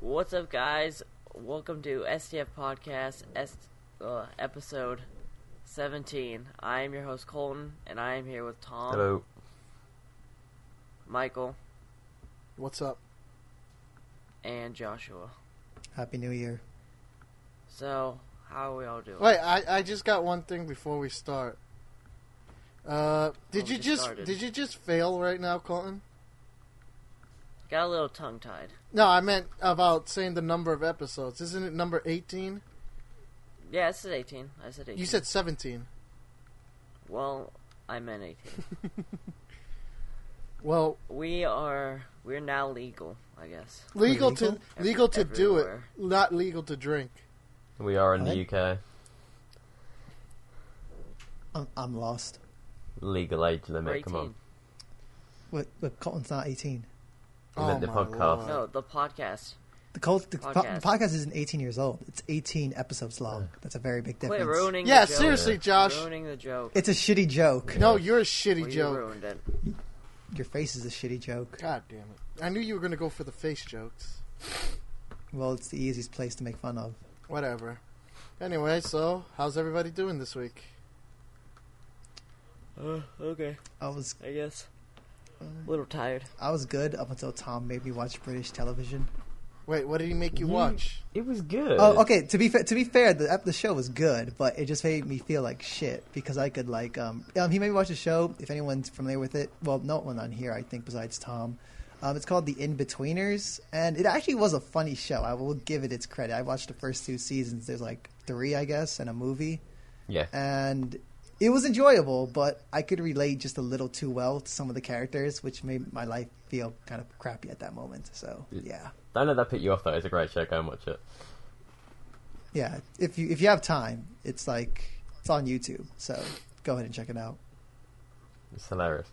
What's up, guys? Welcome to STF Podcast, episode 17. I am your host, Colton, and I am here with Tom. Hello. Michael. What's up? And Joshua. Happy New Year. So, how are we all doing? Wait, I just got one thing before we start. Did you just fail right now, Colton? Got a little tongue-tied. No, I meant about saying the number of episodes. Isn't it number 18? Yeah, I said 18. You said 17. Well, I meant 18. Well, we're now legal, I guess. legal to do it, Everywhere. not legal to drink. We are in What? the UK. I'm lost. Legal age We're limit, 18. come on. But Colton's not 18. You meant the my podcast. Lord. No, the podcast. The Podcast. podcast isn't 18 years old. It's 18 episodes long. That's a very big difference. Quit ruining Yeah, the joke. seriously, Josh. Ruining the joke. It's a shitty joke. No, you're a shitty Well, you joke. ruined it. Your face is a shitty joke. God damn it. I knew you were going to go for the face jokes. Well, it's the easiest place to make fun of. Whatever. Anyway, so, how's everybody doing this week? Okay, I was I guess. A little tired. good up until Tom made me watch British television. Wait, what did he make you watch? It was good. Oh, okay. To be fair, the show was good, but it just made me feel like shit because I could he made me watch a show. If anyone's familiar with it, well, no one on here I think besides Tom. It's called The In-Betweeners, and it actually was a funny show. I will give it its credit. I watched the first 2 seasons. There's like 3, I guess, and a movie, Yeah. and it was enjoyable. But I could relate just a little too well to some of the characters, which made my life feel kind of crappy at that moment. So yeah. Don't let that put you off, though. It's a great show. Go and watch it. Yeah, if you have time, it's on YouTube, so go ahead and check it out. It's hilarious.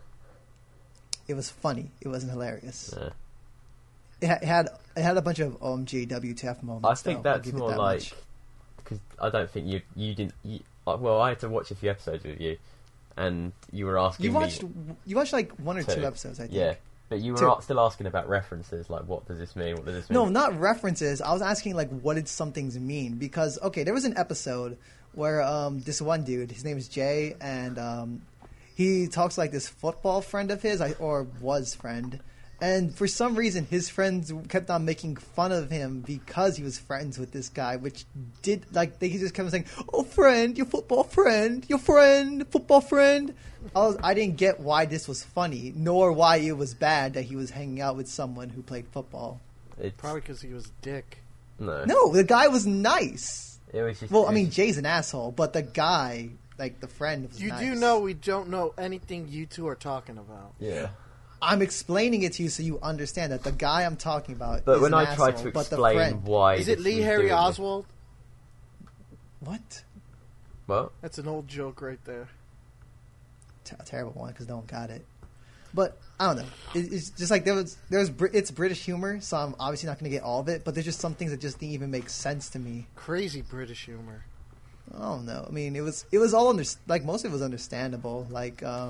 It was funny. It wasn't hilarious. Yeah. It had a bunch of OMG WTF moments. I think though. I'll that's give it more that like... much. Because I don't think you didn't... well, I had to watch a few episodes with you, and you were asking You watched like 1 or 2 2. episodes, I think. Yeah. But you were 2. still asking about references, like, what does this mean? What does this mean? No, not references. I was asking like, what did some things mean? Because there was an episode where this one dude, his name is Jay, and he talks like this football friend of his, or was friend, and for some reason his friends kept on making fun of him because he was friends with this guy, which did they just kept on saying, "Oh, friend, your football friend, your friend, football friend." I didn't get why this was funny, nor why it was bad that he was hanging out with someone who played football. It's, Probably because he was a dick. No, the guy was nice. It was just... Well, I mean, Jay's an asshole, but the guy, like the friend, was You nice. do know we don't know anything you two are talking about. Yeah. I'm explaining it to you so you understand that the guy I'm talking about But is when an I tried asshole, to but the explain friend... why... Is it this Lee was Harry doing this- Oswald? What? What? That's an old joke right there. A terrible one because no one got it. But I don't know. It's just like it's British humor, so I'm obviously not going to get all of it. But there's just some things that just didn't even make sense to me. Crazy British humor. I don't know. I mean, it was all most of it was understandable. Like I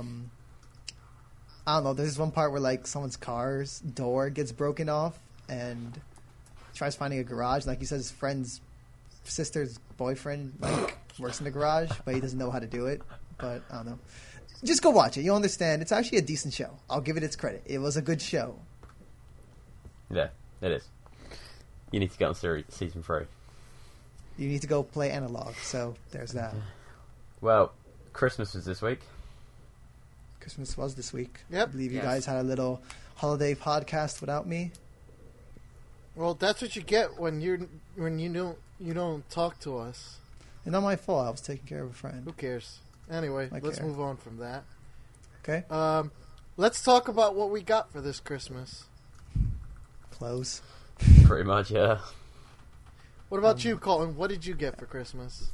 don't know. There's this one part where like someone's car's door gets broken off and tries finding a garage. Like he says, his friend's sister's boyfriend like works in the garage, but he doesn't know how to do it. But I don't know. Just go watch it. You'll understand. It's actually a decent show. I'll give it its credit. It was a good show. Yeah, it is. You need to get on season 3. You need to go play Analog. So there's that. Well, Christmas was this week. Christmas was this week. Yep. I believe you Yes. guys had a little holiday podcast without me. Well, that's what you get when you don't talk to us. And not my fault. I was taking care of a friend. Who cares? Anyway, I let's care. move on from that. Okay. Let's talk about what we got for this Christmas. Close. Pretty much, yeah. What about you, Colton? What did you get for Christmas?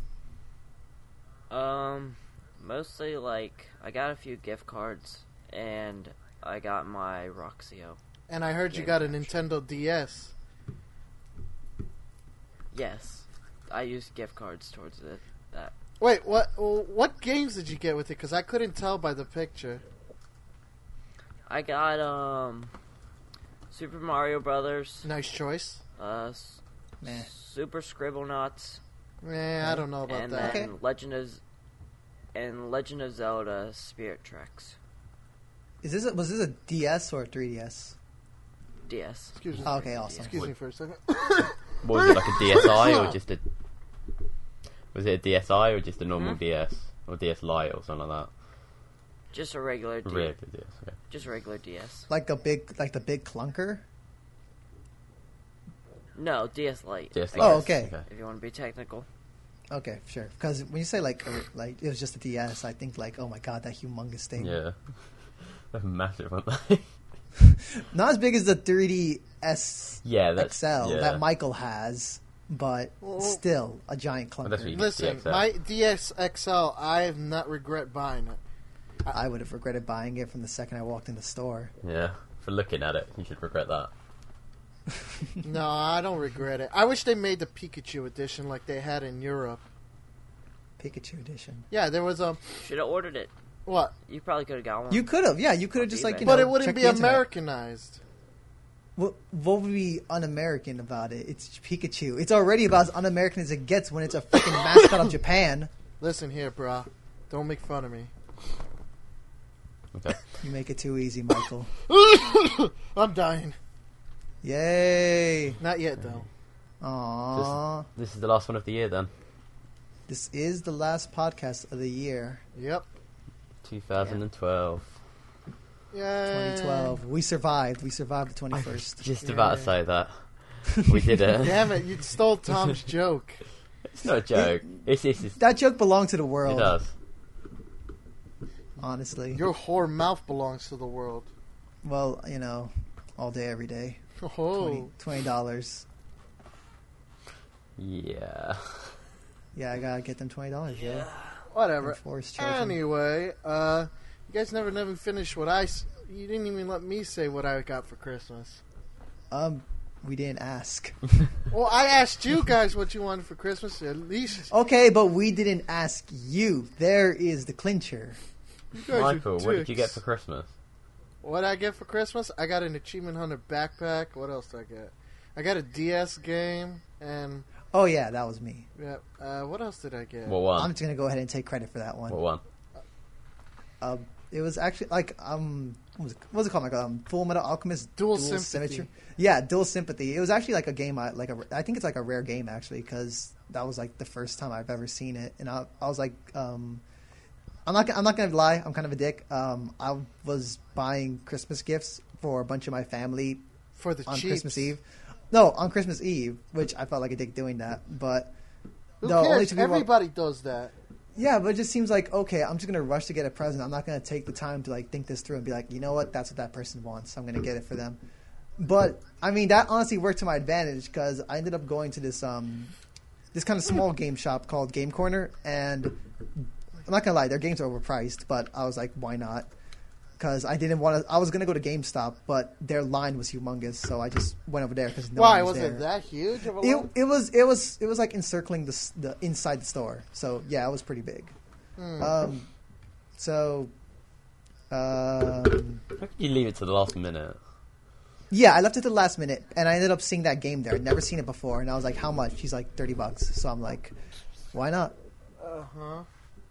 Mostly I got a few gift cards, and I got my Roxio. And I heard you got a Nintendo DS. Yes, I used gift cards towards that. Wait, what games did you get with it? Because I couldn't tell by the picture. I got Super Mario Brothers. Nice choice. Meh. Super Scribblenauts, I don't know about and that. then Legend of Zelda Spirit Tracks. Was this a DS or a 3DS? DS. Excuse me. Oh, okay, awesome. Excuse me for a second. What was it, like a DSi or just a? Was it a DSi or just a normal DS or DS Lite or something like that? Just a regular DS. Regular DS. Okay. Just a regular DS. Like the big clunker? No, DS Lite. DS I Lite. Oh, guess, okay. If you want to be technical. Okay, sure. Because when you say like it was just a DS, I think like, oh my god, that humongous thing. Yeah. They're massive, aren't they? Not as big as the 3DS Yeah, that's XL yeah. that Michael has, but Well, still a giant Well, that's clunker. what you- Listen, DXL. my DS XL, I have not regret buying it. I would have regretted buying it from the second I walked in the store. Yeah. For looking at it, you should regret that. No, I don't regret it. I wish they made the Pikachu edition like they had in Europe. Pikachu edition. Yeah, there was a Should have ordered it. what? You probably could have got one. You could have, yeah, you could have just like, you know, But it wouldn't checked be the internet. Americanized. What would be un-American about it? It's Pikachu. It's already about as un-American as it gets when it's a freaking mascot of Japan. Listen here, brah. Don't make fun of me. Okay. You make it too easy, Michael. I'm dying. Yay! Not yet, though. Aww. This is the last one of the year then. This is the last podcast of the year, Yep. 2012. Yeah. 2012. We survived. We survived the 21st. Just Yeah. about to say that. We did it. Damn it! You stole Tom's joke. It's not a joke. It's That joke belonged to the it world, does. honestly. Your whore mouth belongs to the world. Well, you know, all day, every day. Oh. $20. Yeah. Yeah, I gotta get them $20, yeah. Whatever. Enforced children. Anyway, you guys never finished what you didn't even let me say what I got for Christmas. We didn't ask. Well, I asked you guys what you wanted for Christmas. At least Okay, but we didn't ask you. There is the clincher. you guys are Michael, what did you get dicks. for Christmas? What I get for Christmas? I got an Achievement Hunter backpack. What else did I get? I got a DS game, and Oh, yeah, that was me. yeah. What else did I get? What I'm one? just gonna go ahead and take credit for that one. What one? It was actually like what was it called? Like Full Metal Alchemist Dual Sympathy. Yeah, Dual Sympathy. It was actually like a game. I think it's like a rare game actually because that was like the first time I've ever seen it, and I was like, I'm not gonna lie, I'm kind of a dick. I was buying Christmas gifts for a bunch of my family For the on cheaps. Christmas Eve. No, on Christmas Eve, which I felt like a dick doing that, but Who no, only cares? two people. Everybody does that. Yeah, but it just seems like, okay, I'm just going to rush to get a present. I'm not going to take the time to, like, think this through and be like, you know what, that's what that person wants. I'm going to get it for them. But, I mean, that honestly worked to my advantage because I ended up going to this this kind of small game shop called Game Corner, and I'm not going to lie, their games are overpriced, but I was like, why not? Because I didn't want to. I was going to go to GameStop, but their line was humongous, so I just went over there because no Why one was was there. it that huge of a line? It was like encircling the inside the store. So yeah, it was pretty big. So How could you leave it to the last minute? yeah, I left it to the last minute, and I ended up seeing that game there. I'd never seen it before, and I was like, "How much?" He's like, $30. So I'm like, "Why not?" Uh-huh.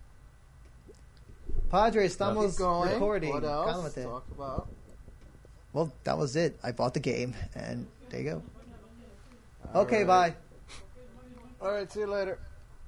Padre, Keep estamos going. recording. What else? Cálmate. Talk about. Well, that was it. I bought the game, and there you go. All Okay, right. bye. All right, see you later.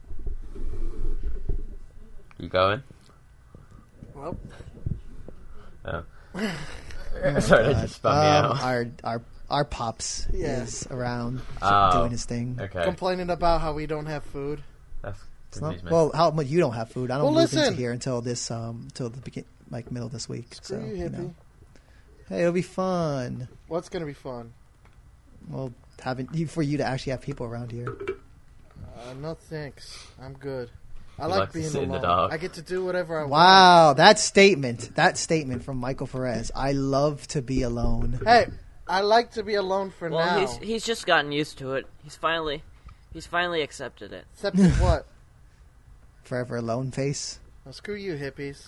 You going? Well, Oh. Sorry, that just spun me out. Our pops Yeah. is around Oh, doing his thing. Okay. complaining about how we don't have food. That's It's not, confused me. well, how much you don't have food? I don't Well, move into listen. here until this till the middle of this week. Screw so, you, you hippie. know. Hey, it'll be fun. What's gonna be fun? Well, for you to actually have people around here. No thanks. I'm good. I You like like to being sit in the alone. dark. I get to do whatever I want. Wow, that statement from Michael Perez. I love to be alone. Hey, I like to be alone for Well, now. he's just gotten used to it. He's finally accepted it. Except in what? Forever alone face. Well, screw you, hippies.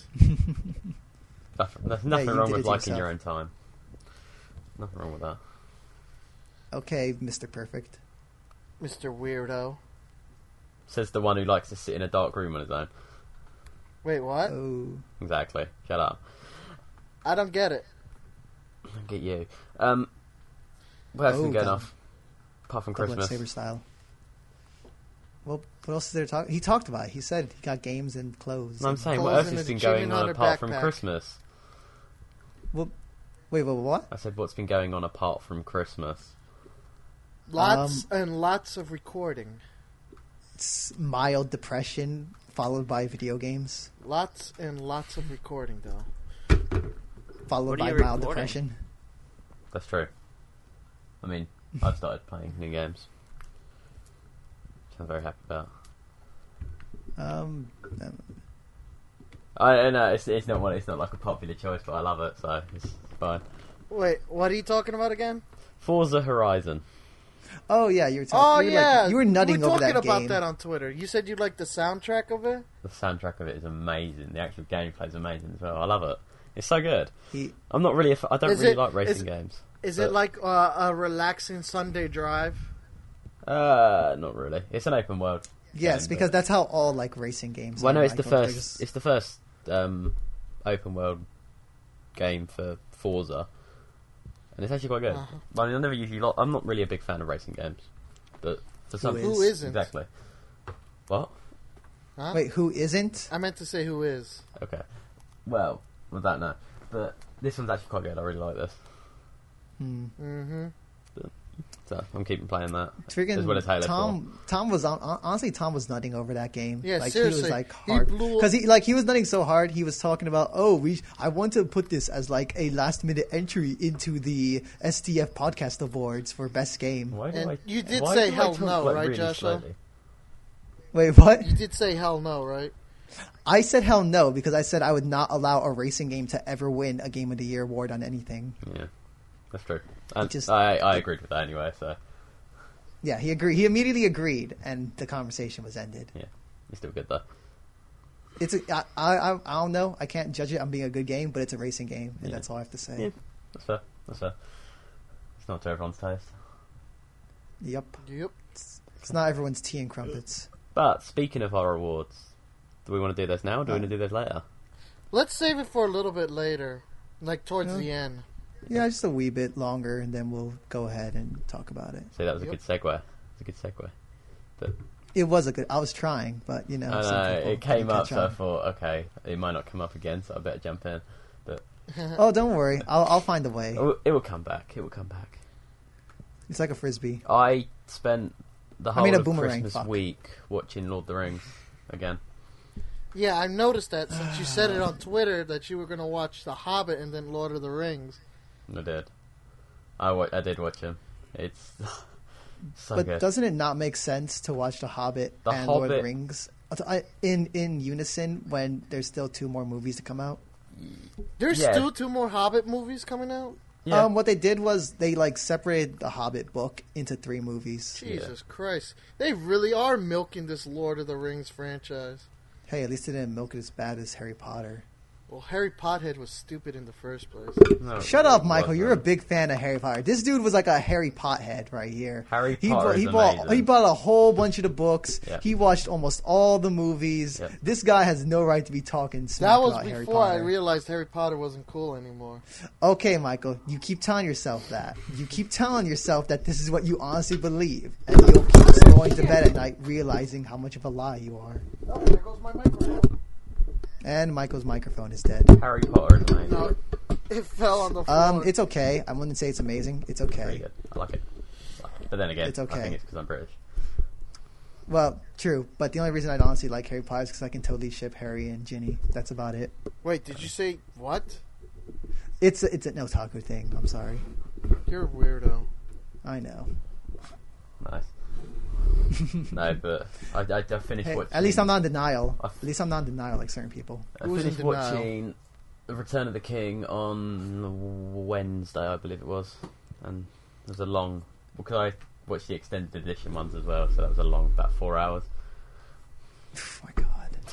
There's nothing you wrong did with it to liking yourself. your own time. Nothing wrong with that. Okay, Mr. Perfect. Mr. Weirdo. Says the one who likes to sit in a dark room on his own. Wait, what? Oh. Exactly. Shut up. I don't get it. I'll get you. What else has been going God. off? Apart from Double Christmas. Saber style. Well, what else is there to talk? He talked about it. He said he got games and clothes. No, I'm and- saying, what Clothes else in has his been going Achievement on Hunter apart from backpack. Christmas? Wait, what? I said, what's been going on apart from Christmas? Lots and lots of recording. It's mild depression followed by video games, Lots and lots of recording, though. followed What are by you mild recording? depression. That's true. I mean, I've started playing new games, which I'm very happy about. Um, I know it's not one. It's not like a popular choice, but I love it, so it's fine. Wait, what are you talking about again? Forza Horizon. oh yeah, you were Oh, talking. yeah. You were nutting we were over that talking about game. that on Twitter. You said you liked the soundtrack of it? The soundtrack of it is amazing. The actual gameplay is amazing as well. I love it. It's so good. He, I'm not really. I don't Is really it- like racing is- games. Is But- it like a relaxing Sunday drive? Not really. It's an open world. yes, game, because that's how all like racing games. Well, are, no, it's the Michael. They're first. just- It's the first open world game for Forza, and it's actually quite good. Uh-huh. I mean, I never usually. I'm not really a big fan of racing games, but for some, is? Who isn't? exactly? What? Huh? Wait, who isn't? I meant to say who is. Okay. Well, with that, no. But this one's actually quite good. I really like this, Hmm. Mm-hmm. so I'm keeping playing that. As well as Halo Freaking Tom was honestly Tom was nutting over that game. Yeah, like, seriously. He was like He hard blew- because he was nutting so hard. He was talking about I want to put this as like a last minute entry into the STF podcast awards for best game. Why do And I? you did why say do I hell talk, no, like, right, really Joshua? slowly? Wait, what? You did say hell no, right? I said hell no because I said I would not allow a racing game to ever win a Game of the Year award on anything. Yeah, that's true. And just- I agreed with that anyway. So Yeah, he agreed. He immediately agreed, and the conversation was ended. yeah, it's still good though. I don't know. I can't judge it on being a good game, but it's a racing game, and Yeah. that's all I have to say. Yeah. That's fair. That's fair. It's not to everyone's taste. Yep. Yep. It's not everyone's tea and crumpets. But speaking of our awards, do we want to do those now or do we want to do those later? Let's save it for a little bit later, like towards Yeah. the end. Yeah, just a wee bit longer, and then we'll go ahead and talk about it. See, that was a Yep. good segue. It's a good segue. But It was a good. I was trying, but you know, I some know, people it came can't up, so I catch thought, okay, it might not come up again, so I better jump in. But on. Oh, don't worry. I'll find a way. it will come back. It will come back. It's like a frisbee. I spent the whole mean, a of boomerang, Christmas fuck. week watching Lord of the Rings again. Yeah, I've noticed that since you said it on Twitter that you were going to watch The Hobbit and then Lord of the Rings. I did. I did watch him. It's so But good. doesn't it not make sense to watch The Hobbit The and Lord of the Hobbit- Rings in unison when there's still 2 more movies to come out? There's Yeah. still 2 more Hobbit movies coming out? Yeah. What they did was they like separated the Hobbit book into 3 movies. Jesus Christ. They really are milking this Lord of the Rings franchise. Hey, at least they didn't milk it as bad as Harry Potter. Well, Harry Pothead was stupid in the first place. No, Shut it up, Michael. wasn't. You're a big fan of Harry Potter. This dude was like a Harry Pothead right here. Harry He Potter bought, is he bought amazing. he bought a whole bunch of the books. Yeah. He watched almost all the movies. Yep. This guy has no right to be talking smack That was about Harry before I Potter. realized Harry Potter wasn't cool anymore. Okay, Michael, you keep telling yourself that. You keep telling yourself that this is what you honestly believe, and you'll keep going to bed at night realizing how much of a lie you are. Oh, there goes my microphone. And Michael's microphone is dead. Harry Potter is amazing. No, it fell on the floor. It's okay. I wouldn't say it's amazing. It's Very okay. good. I like it. But then again, It's okay. I think it's because I'm British. Well, true, but the only reason I'd honestly like Harry Potter is because I can totally ship Harry and Ginny. That's about it. Wait, did you say what? It's an otaku thing. I'm sorry. You're a weirdo. I know. Nice. No, but I finished Hey, watching... at least I'm not in denial. I- At least I'm not in denial like certain people. I Who's in finished denial? watching Return of the King on Wednesday, I believe it was. And it was a long... Because I watched the extended edition ones as well, so that was a long, about 4 hours. Oh my god.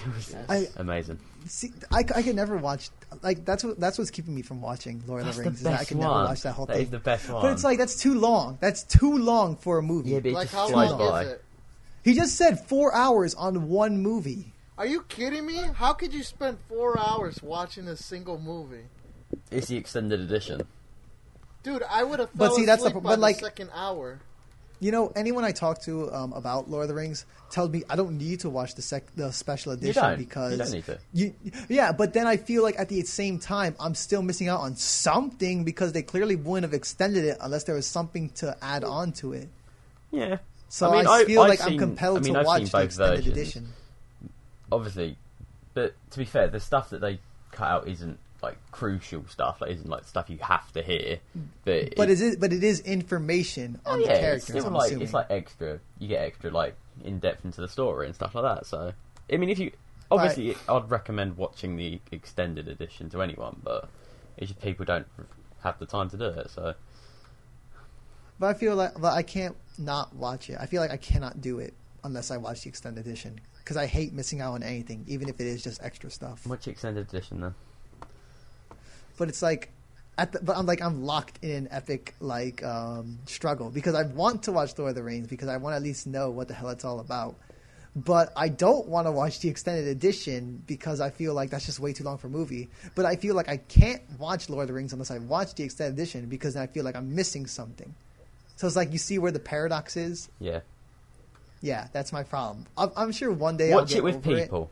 It was I- amazing. See, I could never watch. Like that's what's keeping me from watching Lord of the Rings. Is that I could never watch that whole That thing. is the best one. But it's like that's too long. That's too long for a movie. yeah, but it Like, just how flies long by. is it? He just said 4 hours on one movie. Are you kidding me? How could you spend 4 hours watching a single movie? It's the extended edition. Dude, I would have But fell see, that's the asleep pro- by but, like- the second hour. You know, anyone I talk to about Lord of the Rings tells me I don't need to watch the special edition don't. because You don't need to. Yeah, but then I feel like at the same time I'm still missing out on something because they clearly wouldn't have extended it unless there was something to add on to it. Yeah. So I mean, I feel I've like I'm seen- compelled I mean, to I've watch seen the both extended versions. edition. Obviously, but to be fair, the stuff that they cut out isn't like crucial stuff. Like, isn't like stuff you have to hear. But But it is information on the it's characters. still I'm like assuming. it's like extra. You get extra like in depth into the story and stuff like that. So I mean, if you obviously, I'd recommend watching the extended edition to anyone, but it's just people don't have the time to do it. So But I feel like I can't not watch it. I feel like I cannot do it unless I watch the extended edition because I hate missing out on anything, even if it is just extra stuff. which extended edition then? But it's like, but I'm locked in an epic struggle because I want to watch Lord of the Rings because I want to at least know what the hell it's all about. But I don't want to watch the extended edition because I feel like that's just way too long for a movie. But I feel like I can't watch Lord of the Rings unless I watch the extended edition because then I feel like I'm missing something. So it's like you see where the paradox is. Yeah, Yeah, that's my problem. I'm sure one day I'll watch get it with over people.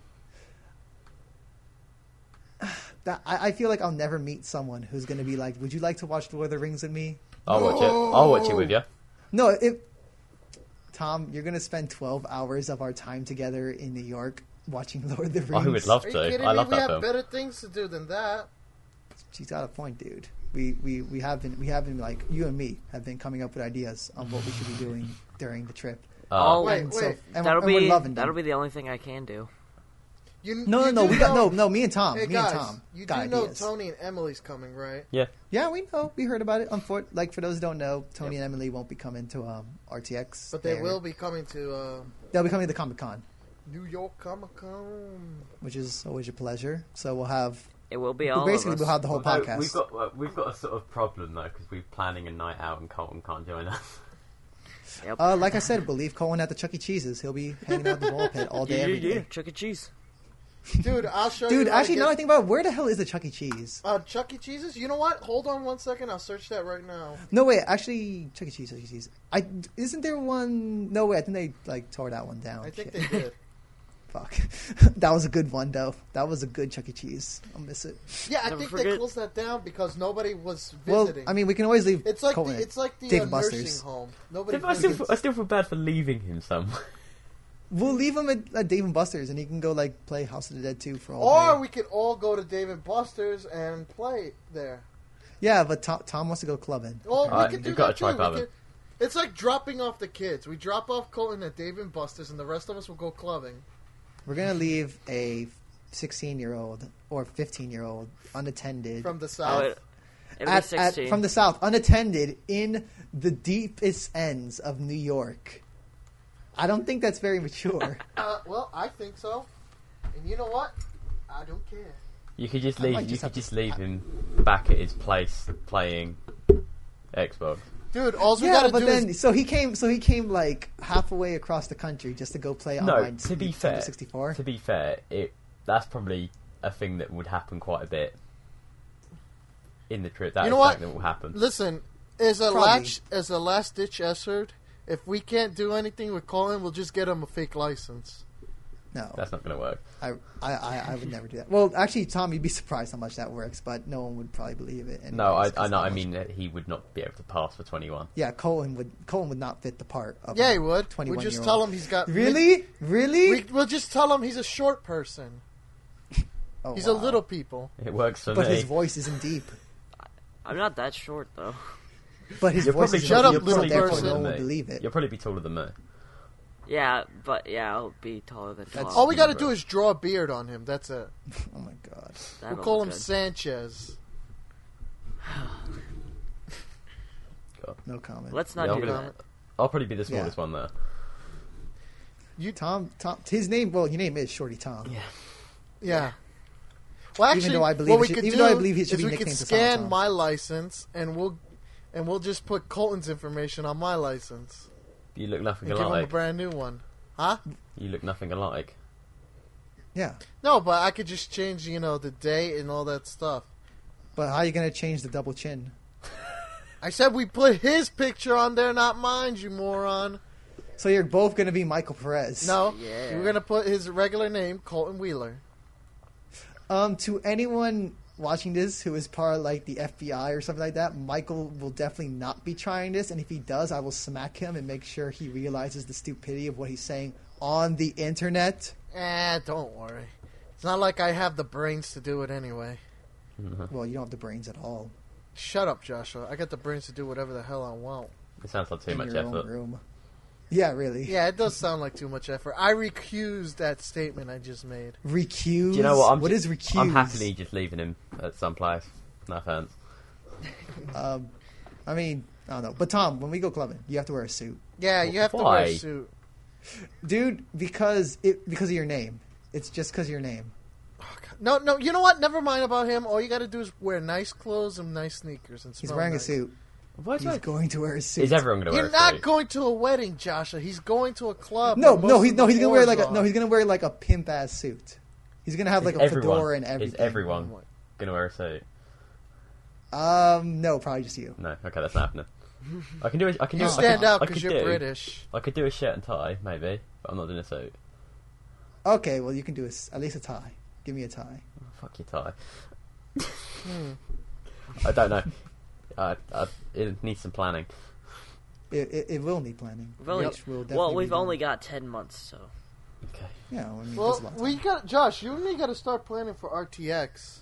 I feel like I'll never meet someone who's going to be like, "Would you like to watch Lord of the Rings with me?" I'll watch it. I'll watch it with you. No, Tom, you're going to spend 12 hours of our time together in New York watching Lord of the Rings. I would love Are you to. kidding I me? love We that have film. better things to do than that. She's got a point, dude. We have been like you and me have been coming up with ideas on what we should be doing during the trip. Oh, Wait, And wait. that'll we're be loving them. that'll be the only thing I can do. No, you we do got know- no. Me and Tom. Hey me guys, and Tom you got do know ideas. Tony and Emily's coming, right? Yeah, we know. We heard about it. For those who don't know, Tony and Emily won't be coming to RTX, But they They're- will be coming to They'll be coming to Comic Con, New York Comic Con. which is always a pleasure. So we'll have It will be all of basically us. we'll have the whole No, podcast. we've got a sort of problem though because we're planning a night out and Colton can't join us. Yep. Like I said, believe Cohen at the Chuck E. Cheese's. He'll be hanging out at the ball pit all day, every day. Chuck E. Cheese. Dude, I'll show you. Dude, how to actually, get- now I think about it, where the hell is the Chuck E. Cheese? Chuck E. Cheese's? You know what? Hold on one second. I'll search that right now. No, wait, actually, Chuck E. Cheese. Isn't there one? No, wait, I think they tore that one down. I think Shit. they did. Fuck. That was a good one, though. That was a good Chuck E. Cheese. I'll miss it. Yeah, I Never think they forget. closed that down because nobody was Well, visiting. I mean, we can always leave it's like Cohen the, at it's like the Dave nursing Buster's. home. Nobody I still, visits. I still feel bad for leaving him somewhere. We'll leave him at Dave and Buster's, and he can go, play House of the Dead 2 for all Or day. we could all go to Dave and Buster's and play there. Yeah, but Tom wants to go clubbing. Well, Alright, we could do you've got that to try too. clubbing. It's like dropping off the kids. We drop off Colton at Dave and Buster's, and the rest of us will go clubbing. We're going to leave a 16-year-old or 15-year-old unattended. From the Oh, south. it'll be 16. from the south, unattended in the deepest ends of New York. I don't think that's very mature. Well, I think so. And you know what? I don't care. You could just I might leave. You just could have to- just leave him back at his place playing Xbox. Dude, all we Yeah, gotta but do then is... so he came halfway across the country just to go play No, online. to be Nintendo fair, 64. to be fair, that's probably a thing that would happen quite a bit in the trip. That You is know what? something that will happen. Listen, as a Probably. last-ditch effort, if we can't do anything with Colin, we'll just get him a fake license. No, That's not going to work. I would never do that. Well, actually, Tom, you'd be surprised how much that works, but no one would probably believe it. No, anyways, 'cause I know. how I much- mean, that he would not be able to pass for 21. yeah, Colin would not fit the part of Yeah, a he would. 21 We'll just year tell old. him he's got... Really? We'll just tell him he's a short person. Oh, He's wow. a little people. It works for But me. his voice isn't deep. I'm not that short though. But his You're voice probably is Shut up, you're little probably therefore person. no taller one than would me. believe it. You'll probably be taller than me. Yeah, but I'll be taller than That's- 12. All we gotta bro. do is draw a beard on him. That's it. Oh my god. That'll We'll call look him good. Sanchez. God. No comment. Let's not Yeah, do I'm that. gonna- I'll probably be the smallest one there. Tom. His name. Well, your name is Shorty Tom. Yeah. Yeah. Well, actually, Even though I believe what it we should- could even do though I believe it should is be we could nicknamed Asana scan Tom. my license, and we'll just put Colton's information on my license You look nothing and give him a alike. brand new one. Huh? You look nothing alike. Yeah. No, but I could just change, the date and all that stuff. But how are you gonna change the double chin? I said we put his picture on there, not mine, you moron. So you're both gonna be Michael Perez. No, Yeah. we're gonna put his regular name, Colton Wheeler. To anyone watching this who is part of like the FBI or something like that, Michael will definitely not be trying this, and if he does, I will smack him and make sure he realizes the stupidity of what he's saying on the internet. Don't worry. It's not like I have the brains to do it anyway. Well, you don't have the brains at all. Shut up, Joshua. I got the brains to do whatever the hell I want. It sounds like too In much your own effort. room. Yeah, really. Yeah, it does sound like too much effort. I recuse that statement I just made. Recuse. Do you know what? What is recuse? I'm happily just leaving him at some place. No offense. I mean, I don't know. But Tom, when we go clubbing, you have to wear a suit, Yeah, you have to wear Why? a suit. dude. Because of your name. It's just because of your name. No, you know what? Never mind about him. All you got to do is wear nice clothes and nice sneakers and He's smell wearing nice. a suit. Why do He's I... going to wear a suit. Is everyone going to wear You're a not suit? going to a wedding, Joshua. He's going to a club. No, where no, most he's of the he's gonna wear whores like are. he's gonna wear like a pimp ass suit. He's gonna have like a fedora and everything. Is everyone going to wear a suit? No, probably just you. No. Okay, that's not happening. I can do. I can You do. stand I out could because you're do- British. I could do a shirt and tie, maybe, but I'm not doing a suit. Okay, well you can do at least a tie. Give me a tie. Oh, fuck your tie. I don't know. It needs some planning. It will need planning. We've only, Which will definitely well, be we've done. only got 10 months, so. Okay. Yeah, I mean, there's a Well, lot of we time. got Josh. You and me got to start planning for RTX.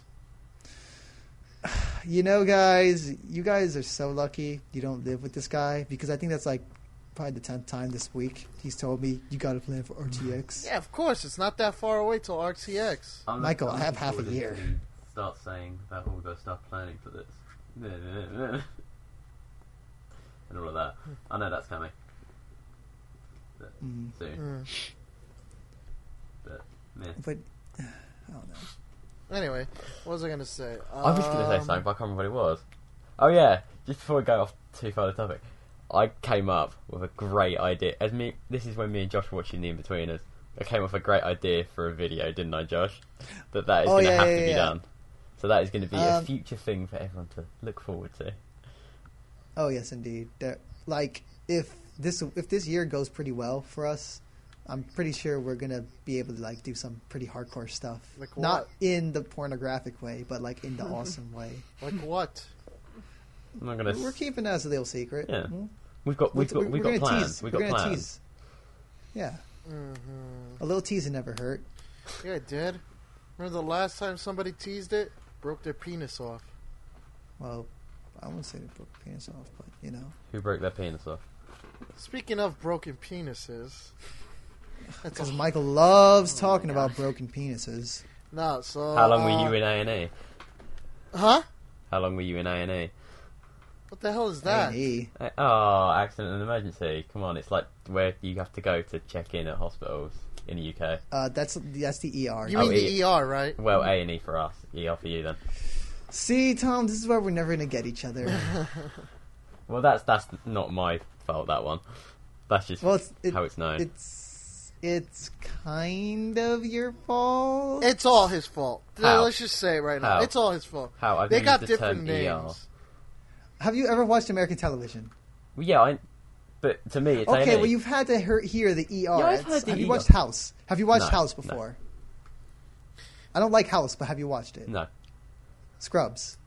You know, guys, you guys are so lucky you don't live with this guy because I think that's like probably the 10th time this week he's told me you got to plan for RTX. Yeah, of course. It's not that far away till RTX. Michael, I have half a year. Start saying that we've got to start planning for this. And all of that. I know that's coming. But soon. But, meh. But I don't know. Anyway, what was I going to say? I was going to say something, but I can't remember what it was. Oh yeah, just before we go off too far the topic, I came up with a great idea. This is when me and Josh were watching The In-Betweeners. I came up with a great idea for a video, didn't I, Josh? That is Oh, going to yeah, have yeah, to be yeah. done. So that is going to be a Um, future thing for everyone to look forward to. Oh yes, indeed. Like if this year goes pretty well for us, I'm pretty sure we're gonna be able to like do some pretty hardcore stuff. Like Not what? in the pornographic way, but like in the awesome way. Like what? I'm not going We're to. keeping that as a little secret. Yeah. Hmm? We've got We're plans. gonna tease. We've We're got gonna plans. tease. Yeah, Mm-hmm. a little teasing never hurt. Yeah, it did. Remember the last time somebody teased it? Broke their penis off. Well, I wouldn't say they broke the penis off, but you know. Who broke their penis off? Speaking of broken penises, that's Because a, Michael loves Oh talking my about God. broken penises. no. So How long were you in A&E? Huh? How long were you in A&E? What the hell is that? A&E. Oh, accident and emergency. Come on, it's like where you have to go to check in at hospitals in the UK. That's the ER. You Oh, mean the ER, right? Well, A&E for us, ER for you then. See, Tom, this is why we're never gonna get each other. Well, that's not my fault. That one. That's just Well, how it's known. It's kind of your fault. It's all his fault. How? Let's just say it right now. How? It's all his fault. How I've They used got the different term ER. names. Have you ever watched American television? Well, yeah, but to me, it's Okay, A&E. well, you've had to hear the ER. Yeah, I've heard the have you ER. watched House? Have you watched No, House no. before? I don't like House, but have you watched it? No, Scrubs.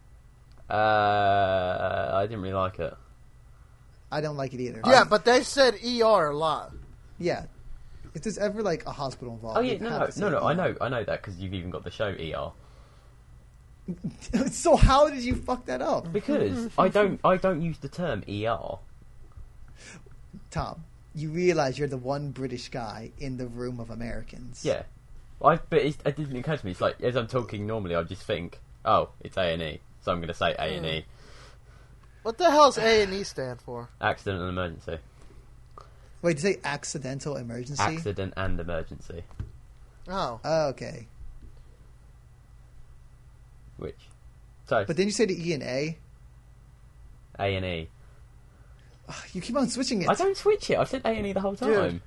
I didn't really like it. I don't like it either. Yeah, but they said ER a lot. Yeah. If there's ever like a hospital involved, Oh yeah, they'd have to say no, I ER. know that because you've even got the show ER. So how did you fuck that up, Because I don't use the term ER. Tom? You realize you're the one British guy in the room of Americans. Yeah, but it didn't occur to me. It's like as I'm talking normally, I just think, oh, it's A&E, so I'm going to say A&E. What the hell's A&E stand for? Accident and emergency. Wait, did you say accidental emergency? Accident and emergency. Oh. Oh, okay. Which? So, But then you say the E and A. A&E. You keep on switching it. I don't switch it. I've said A&E the whole time. Dude.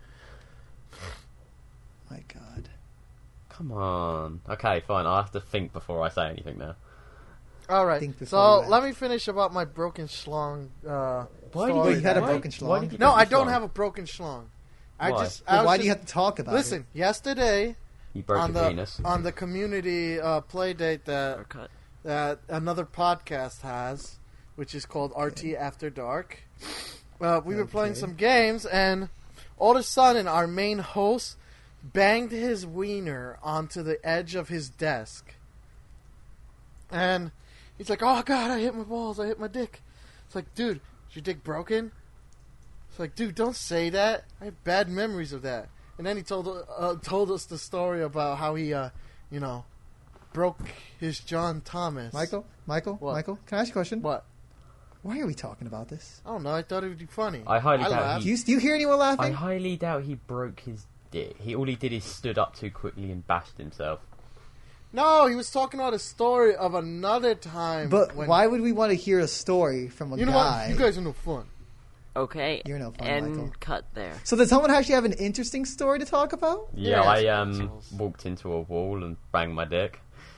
My God. Come on. Okay, fine. I'll have to think before I say anything now. All right. Think before So you let act. me finish about my broken schlong. Why story. Wait, you had a why- broken why schlong? did you No, break I your don't schlong? have a broken schlong. I Why? just. Well, I was why just, do you have to talk about listen? Yesterday You broke on your the penis. on the community play date Or cut. that another podcast has, which is called RT After Dark. We were playing Okay. some games, and all of a sudden, our main host banged his wiener onto the edge of his desk. And he's like, "Oh God, I hit my balls! I hit my dick." It's like, dude, is your dick broken? It's like, dude, don't say that. I have bad memories of that. And then he told us the story about how he, broke his John Thomas. Michael? What? Michael? Can I ask you a question? What? Why are we talking about this? I don't know. I thought it would be funny. I highly doubt laughed. Do you hear anyone I laughing? highly doubt he broke his dick. All he did is stood up too quickly and bashed himself. No, he was talking about a story of another time. But when, why would we want to hear a story from a You know guy? what? You guys are no fun. Okay. You're no fun, and Michael. cut there. So does someone actually have an interesting story to talk about? Yeah, Yes, I assholes. walked into a wall and banged my dick.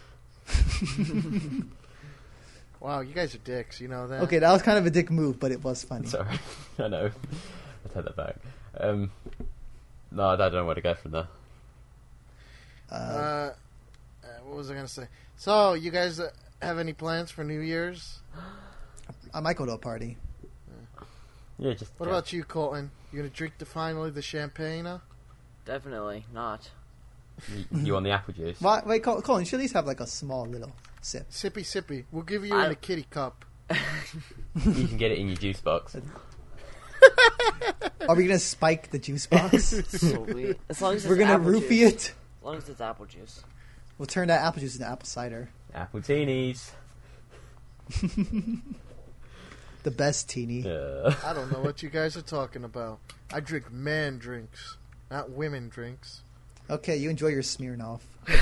Wow, you guys are dicks. You know that? Okay, that was kind of a dick move, but it was funny. Sorry, I know. I take that back. No, I don't know where to go from there. What was I gonna say? So, you guys have any plans for New Year's? I might go to a party. Yeah, just. What about you, Colton? You gonna drink finally the champagne? Definitely not. you on the apple juice? Wait, Colin, you should at least have like a small little sip. Sippy, sippy. We'll give you I- in a kitty cup. You can get it in your juice box. Are we gonna spike the juice box? Sweet. As long as We're it's gonna apple roofie juice. it. As long as it's apple juice. We'll turn that apple juice into apple cider. Apple teenies. The best teeny. Yeah. I don't know what you guys are talking about. I drink man drinks, not women drinks. Okay, you enjoy your Smirnoff.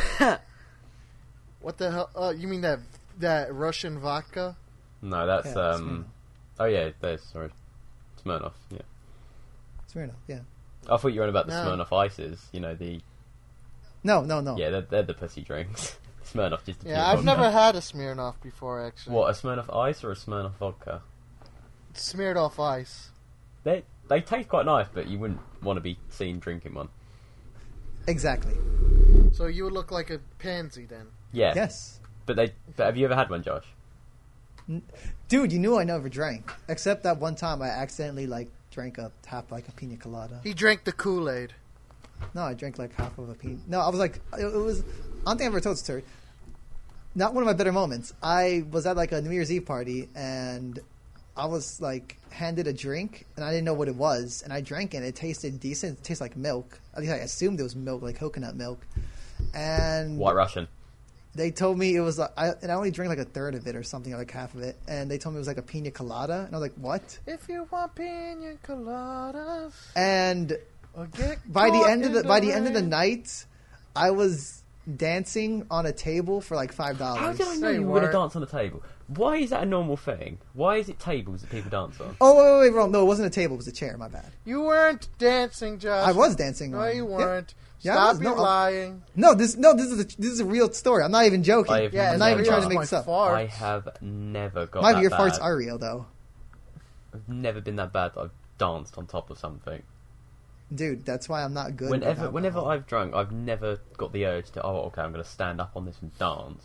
What the hell? You mean that Russian vodka? No, that's Yeah, Smirnoff. Oh yeah, there's sorry, Smirnoff. Yeah. Smirnoff, yeah. I thought you were on about the No. Smirnoff ices. You know the No. yeah, they're the pussy drinks. Smirnoff just. a Yeah, pure I've vodka. never had a Smirnoff before, actually. What, a Smirnoff ice or a Smirnoff vodka? Smeared off ice. They taste quite nice, but you wouldn't want to be seen drinking one. Exactly. So you would look like a pansy then. Yeah. Yes. But have you ever had one, Josh? Dude, you knew I never drank. Except that one time I accidentally drank a pina colada. He drank the Kool-Aid. No, I drank like half of a pina. No, I was like, it was. I don't think I ever told the story. Not one of my better moments. I was at like a New Year's Eve party and I was like handed a drink and I didn't know what it was and I drank it. And it tasted decent. It tasted like milk. At least I assumed it was milk, like coconut milk. And White Russian. they told me it was like, and I only drank like a third of it or something, or like half of it. And they told me it was like a pina colada, and I was like, "What?" If you want pina coladas, And or get by the caught end of in the end of the rain. night, I was dancing on a table for like $5. How did I know Say you were going what? to dance on a table? Why is that a normal thing? Why is it tables that people dance on? Oh wait, wrong. No, it wasn't a table. It was a chair. My bad. You weren't dancing, Josh. I was dancing. No, on you yeah. weren't. Yeah, I Stop was. your No, lying. No, this is a real story. I'm not even joking. I've Yeah, I'm not even never- trying to make my this up. farts. I have never got Might that be your bad. farts are real though, I've never been that bad that I've danced on top of something. dude. That's why I'm not good. with Whenever alcohol. I've drunk, I've never got the urge to, oh, okay, I'm going to stand up on this and dance.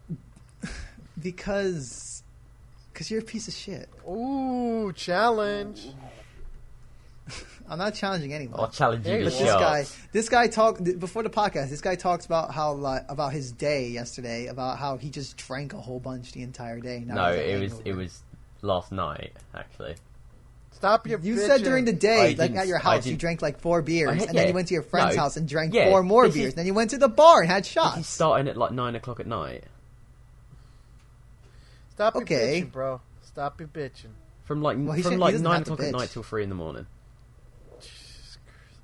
because you're a piece of shit. Ooh, challenge. I'm not challenging anyone. I'll challenge you Hey, to but This guy talked before the podcast. This guy talks about how about his day yesterday, about how he just drank a whole bunch the entire day. Now No, he's got it hangover. was last night, actually. Stop your You bitching. said during the I day, like didn't- at your I house, you didn't- drank like 4 beers, I had- and then yeah. you went to your friend's No. house and drank Yeah, 4 more this beers. is- Then you went to the bar and had This is shots. starting at like 9 o'clock at night. Stop your Okay. bitching, bro. Stop your bitching. From like Well, he from shouldn't- like he doesn't 9 have to o'clock at bitch. night till 3 in the morning.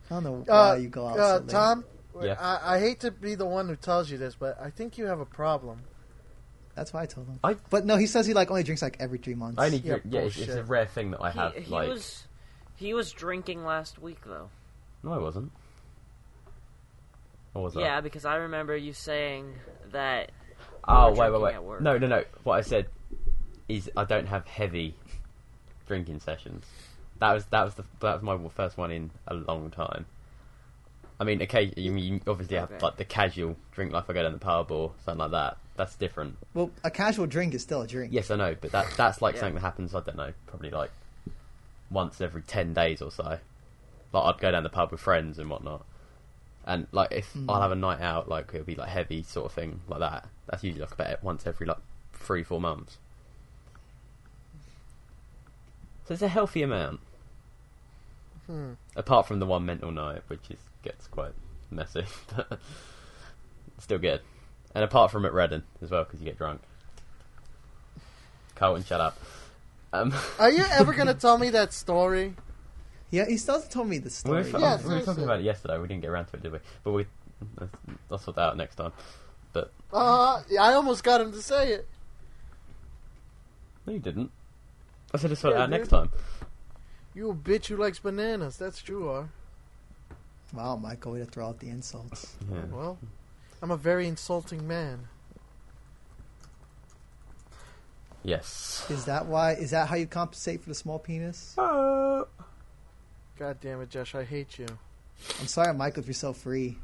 I don't know why you go out so late. Tom, Yeah. I hate to be the one who tells you this, but I think you have a problem. That's why I told him. I- But no, he says he only drinks every 3 months. I only Yeah, drink, it's a bullshit. rare thing that I have. He was drinking last week though. No, I wasn't. Or was I? Yeah, because I remember you saying that. Oh, you were wait. drinking at work. No. What I said is I don't have heavy drinking sessions. That was my first one in a long time. I mean, occasionally, you obviously have Okay. like the casual drink, like if I go down the pub or something like that. That's different. Well, a casual drink is still a drink. Yes, I know, but that's like Yeah. something that happens. I don't know, probably like once every 10 days or so. Like I'd go down the pub with friends and whatnot, and like if I'll have a night out, like it'll be like heavy sort of thing like that. That's usually like about once every like 3-4 months. So it's a healthy amount. Apart from the one mental night, which gets quite messy, but still good. And apart from at Redden as well, because you get drunk. Carlton, shut up. Are you ever going to tell me that story? Yeah, he still hasn't told me the We story. were, Yeah, we were seriously. talking about it yesterday. We didn't get around to it, did we? But I'll sort that out next time. But I almost got him to say it. no, you didn't. I said to sort it Yeah, out next dude. time. You a bitch who likes bananas. That's true, are. Wow, Michael, way to throw out the insults. Yeah. Well, I'm a very insulting man. Yes. Is that how you compensate for the small penis? God damn it, Josh. I hate you. I'm sorry, Michael, if you're so free.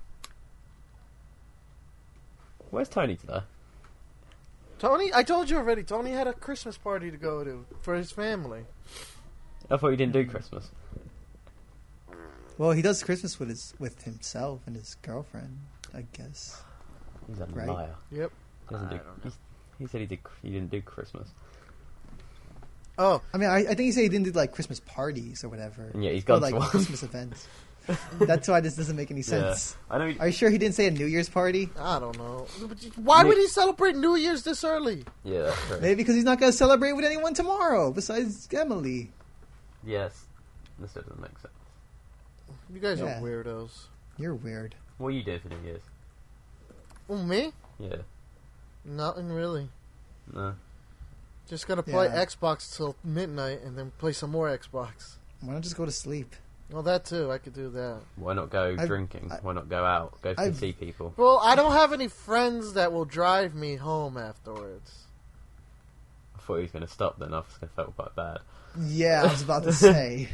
Where's Tony today? Tony, I told you already. Tony had a Christmas party to go to for his family. I thought you didn't do Christmas. Well, he does Christmas with himself and his girlfriend, I guess. He's a Right. liar. Yep. He doesn't I do. don't know. He said he didn't do Christmas. Oh, I mean, I think he said he didn't do like Christmas parties or whatever. And yet he's Or gone like to one. Christmas events. That's why this doesn't make any sense. I know. Are you sure he didn't say a New Year's party? I don't know. Why would he celebrate New Year's this early? Yeah, that's true. Maybe because he's not going to celebrate with anyone tomorrow besides Emily. Yes. This doesn't make sense. You guys Yeah. are weirdos. You're weird. What you do for New Year's? Oh, me? Yeah. Nothing really. No. Just gonna play Yeah. Xbox till midnight and then play some more Xbox. Why not just go to sleep? Well, that too. I could do that. Why not go drinking? Why not go out? Go to I've- see people. Well, I don't have any friends that will drive me home afterwards. I thought he was going to stop then. I felt quite bad. Yeah, I was about to say.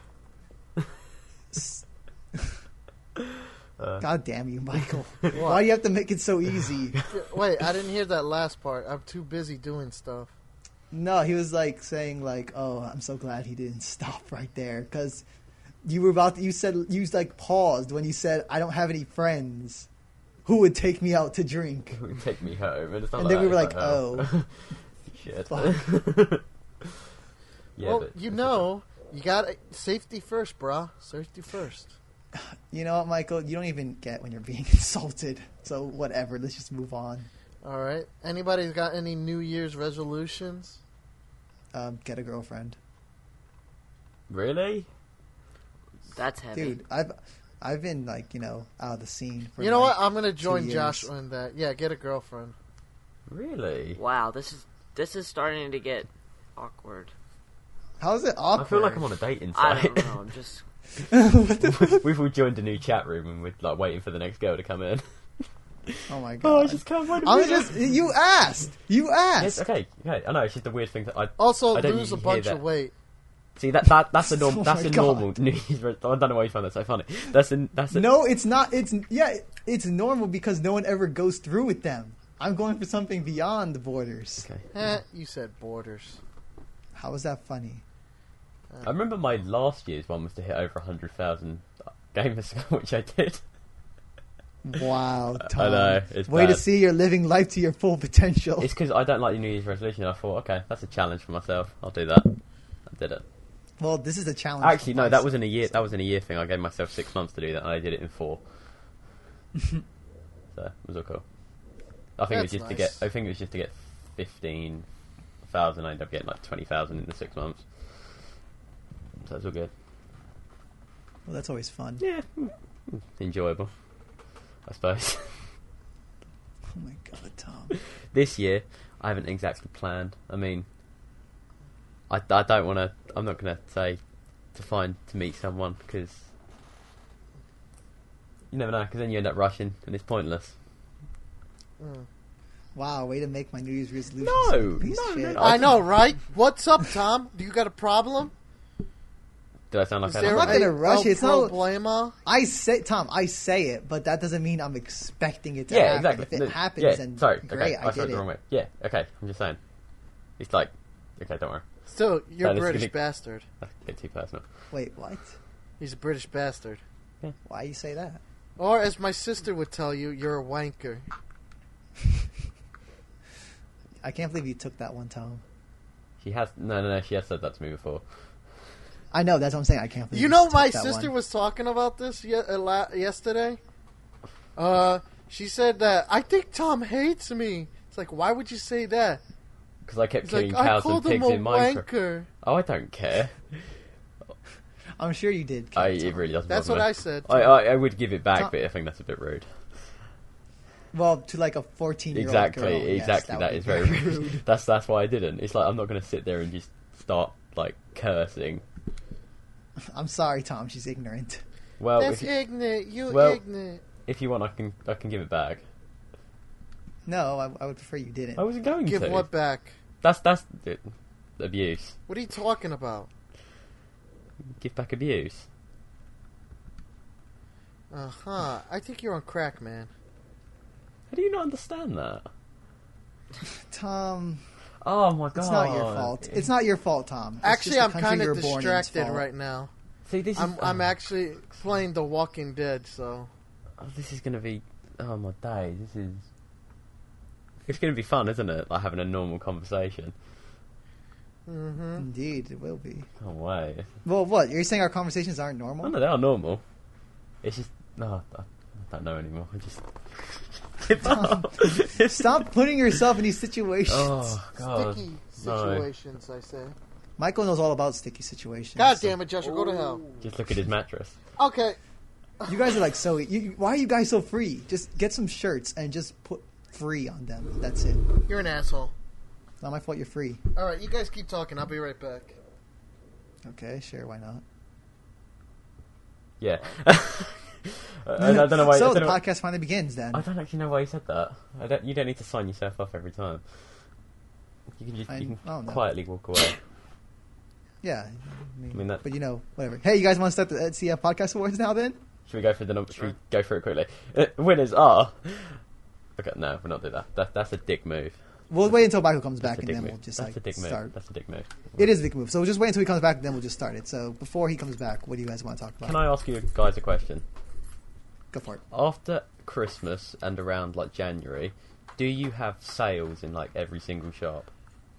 God damn you, Michael. Why do you have to make it so easy? Wait, I didn't hear that last part. I'm too busy doing stuff. No, he was like saying like, "Oh, I'm so glad he didn't stop right there," because you were about to, you like paused when you said, "I don't have any friends who would take me out to drink." Take me home. And, it's not And then we that, were it's like, "Oh, shit." fuck." Yeah, well, but you know, you got safety first, brah. Safety first. You know what, Michael? You don't even get when you're being insulted. So whatever. Let's just move on. All right. Anybody got any New Year's resolutions? Get a girlfriend, Really? That's heavy. dude. I've been like out of the scene. For You know like, what? I'm gonna join years. Joshua in that. Yeah, get a girlfriend. Really? Wow, this is starting to get awkward. How is it awkward? I feel like I'm on a dating I site. don't know. I'm just. What the fuck? We've all joined a new chat room and we're like waiting for the next girl to come in. Oh my Oh, I god! just can't find a I was minute. just you asked. You asked. Yes, okay. I know it's just a weird thing that I Also, I don't lose a usually bunch hear of that. weight. see that's a Oh that's my a God. normal New Year's. I don't know why you find that so funny. That's a No, it's not. It's normal because no one ever goes through with them. I'm going for something beyond the borders. Okay. You said borders. How is that funny? I remember my last year's one was to hit over 100,000 gamers, which I did. Wow, Tom. I know, it's Way to bad. see you're living life to your full potential. It's because I don't like the New Year's resolution. I thought, okay, that's a challenge for myself. I'll do that. I did it. Well, this is a challenge. Actually, for no, that myself. wasn't a year. That wasn't a year thing. I gave myself 6 months to do that, and I did it in 4. So it was all cool. I think it was That's just to nice. get. I think it was just to get 15,000. I ended up getting like 20,000 in the 6 months. So it's all good. Well, that's always fun. Yeah, enjoyable, I suppose. Oh my god, Tom. This year, I haven't exactly planned. I mean, I don't want to. I'm not going to say to meet someone because you never know. Because then you end up rushing and it's pointless. Wow, way to make my New Year's resolution. No, piece of no, shit. no. I know, right? What's up, Tom? Do you got a problem? Did I sound like Is I there not gonna rush it. It's not- problema? I say, Tom, I say it, but that doesn't mean I'm expecting it to Yeah, happen. exactly. If it happens, yeah, then sorry. great, Okay, I I said did it the wrong it. way. Yeah, okay. I'm just saying. It's like, okay, don't worry. Still, you're No, a this is British gonna- bastard. That's a bit too personal. Wait, what? He's a British bastard. Why you say that? Or, as my sister would tell you, you're a wanker. I can't believe you took that one, Tom. She has no. She has said that to me before. I know, that's what I'm saying. I can't believe You know, took my that sister one. was talking about this yesterday. She said that, I think Tom hates me. It's like, why would you say that? Because I kept It's killing like, I cows and called him pigs a in Minecraft. wanker. Oh, I don't care. I'm sure you did. It really doesn't. That's bother what me. I said. I would give it back, Tom- but I think that's a bit rude. Well, to like a 14-year-old Exactly, girl, yes, exactly. would That be is very rude. That's why I didn't. It's like I'm not going to sit there and just start like cursing. I'm sorry, Tom. She's ignorant. Well, That's ignorant. You well, ignorant. if you want, I can give it back. No, I would prefer you didn't. I wasn't going Give to. what back? That's it. Abuse. What are you talking about? Give back abuse. Uh-huh. I think you're on crack, man. How do you not understand that? Tom, Oh my god! it's not your fault. It's not your fault, Tom. It's Actually, just I'm the country kind you of were born in's distracted fault. right now. See, this is. I'm actually playing The Walking Dead, so... Oh, this is going to be. Oh my day! This is. It's going to be fun, isn't it? Like having a normal conversation. Mm-hmm. Indeed, it will be. Oh way! Well, what? You're saying our conversations aren't normal? Oh no, they are normal. It's just no, I don't know anymore. I just give up. Stop putting yourself in these situations. Oh god! Sticky no. situations, I say. Michael knows all about sticky situations. God damn it, Joshua, go to hell. Just look at his mattress. Okay. You guys are like so. Why are you guys so free? Just get some shirts and just put free on them. That's it. You're an asshole. Not my fault. You're free. Alright, you guys keep talking. I'll be right back. Okay, sure. Why not? Yeah. I don't know why. So I the don't know, podcast finally begins then. I don't actually know why you said that. You don't need to sign yourself off every time. You can just I don't know. quietly walk away. Yeah. I mean that. But you know, whatever. Hey, you guys want to start the CF Podcast Awards now then? Should we go for the number? Sure. Should we go for it quickly? Winners are. Okay, no, we'll not do that. That's a dick move. We'll wait until Michael comes back That's a and dick then move. we'll just That's like a dick start. move. That's a dick move. It is a dick move. So we'll just wait until he comes back and then we'll just start it. So before he comes back, what do you guys want to talk about? Can I ask you guys a question? Go for it. After Christmas and around like January, do you have sales in like every single shop?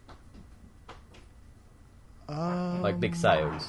Like big sales?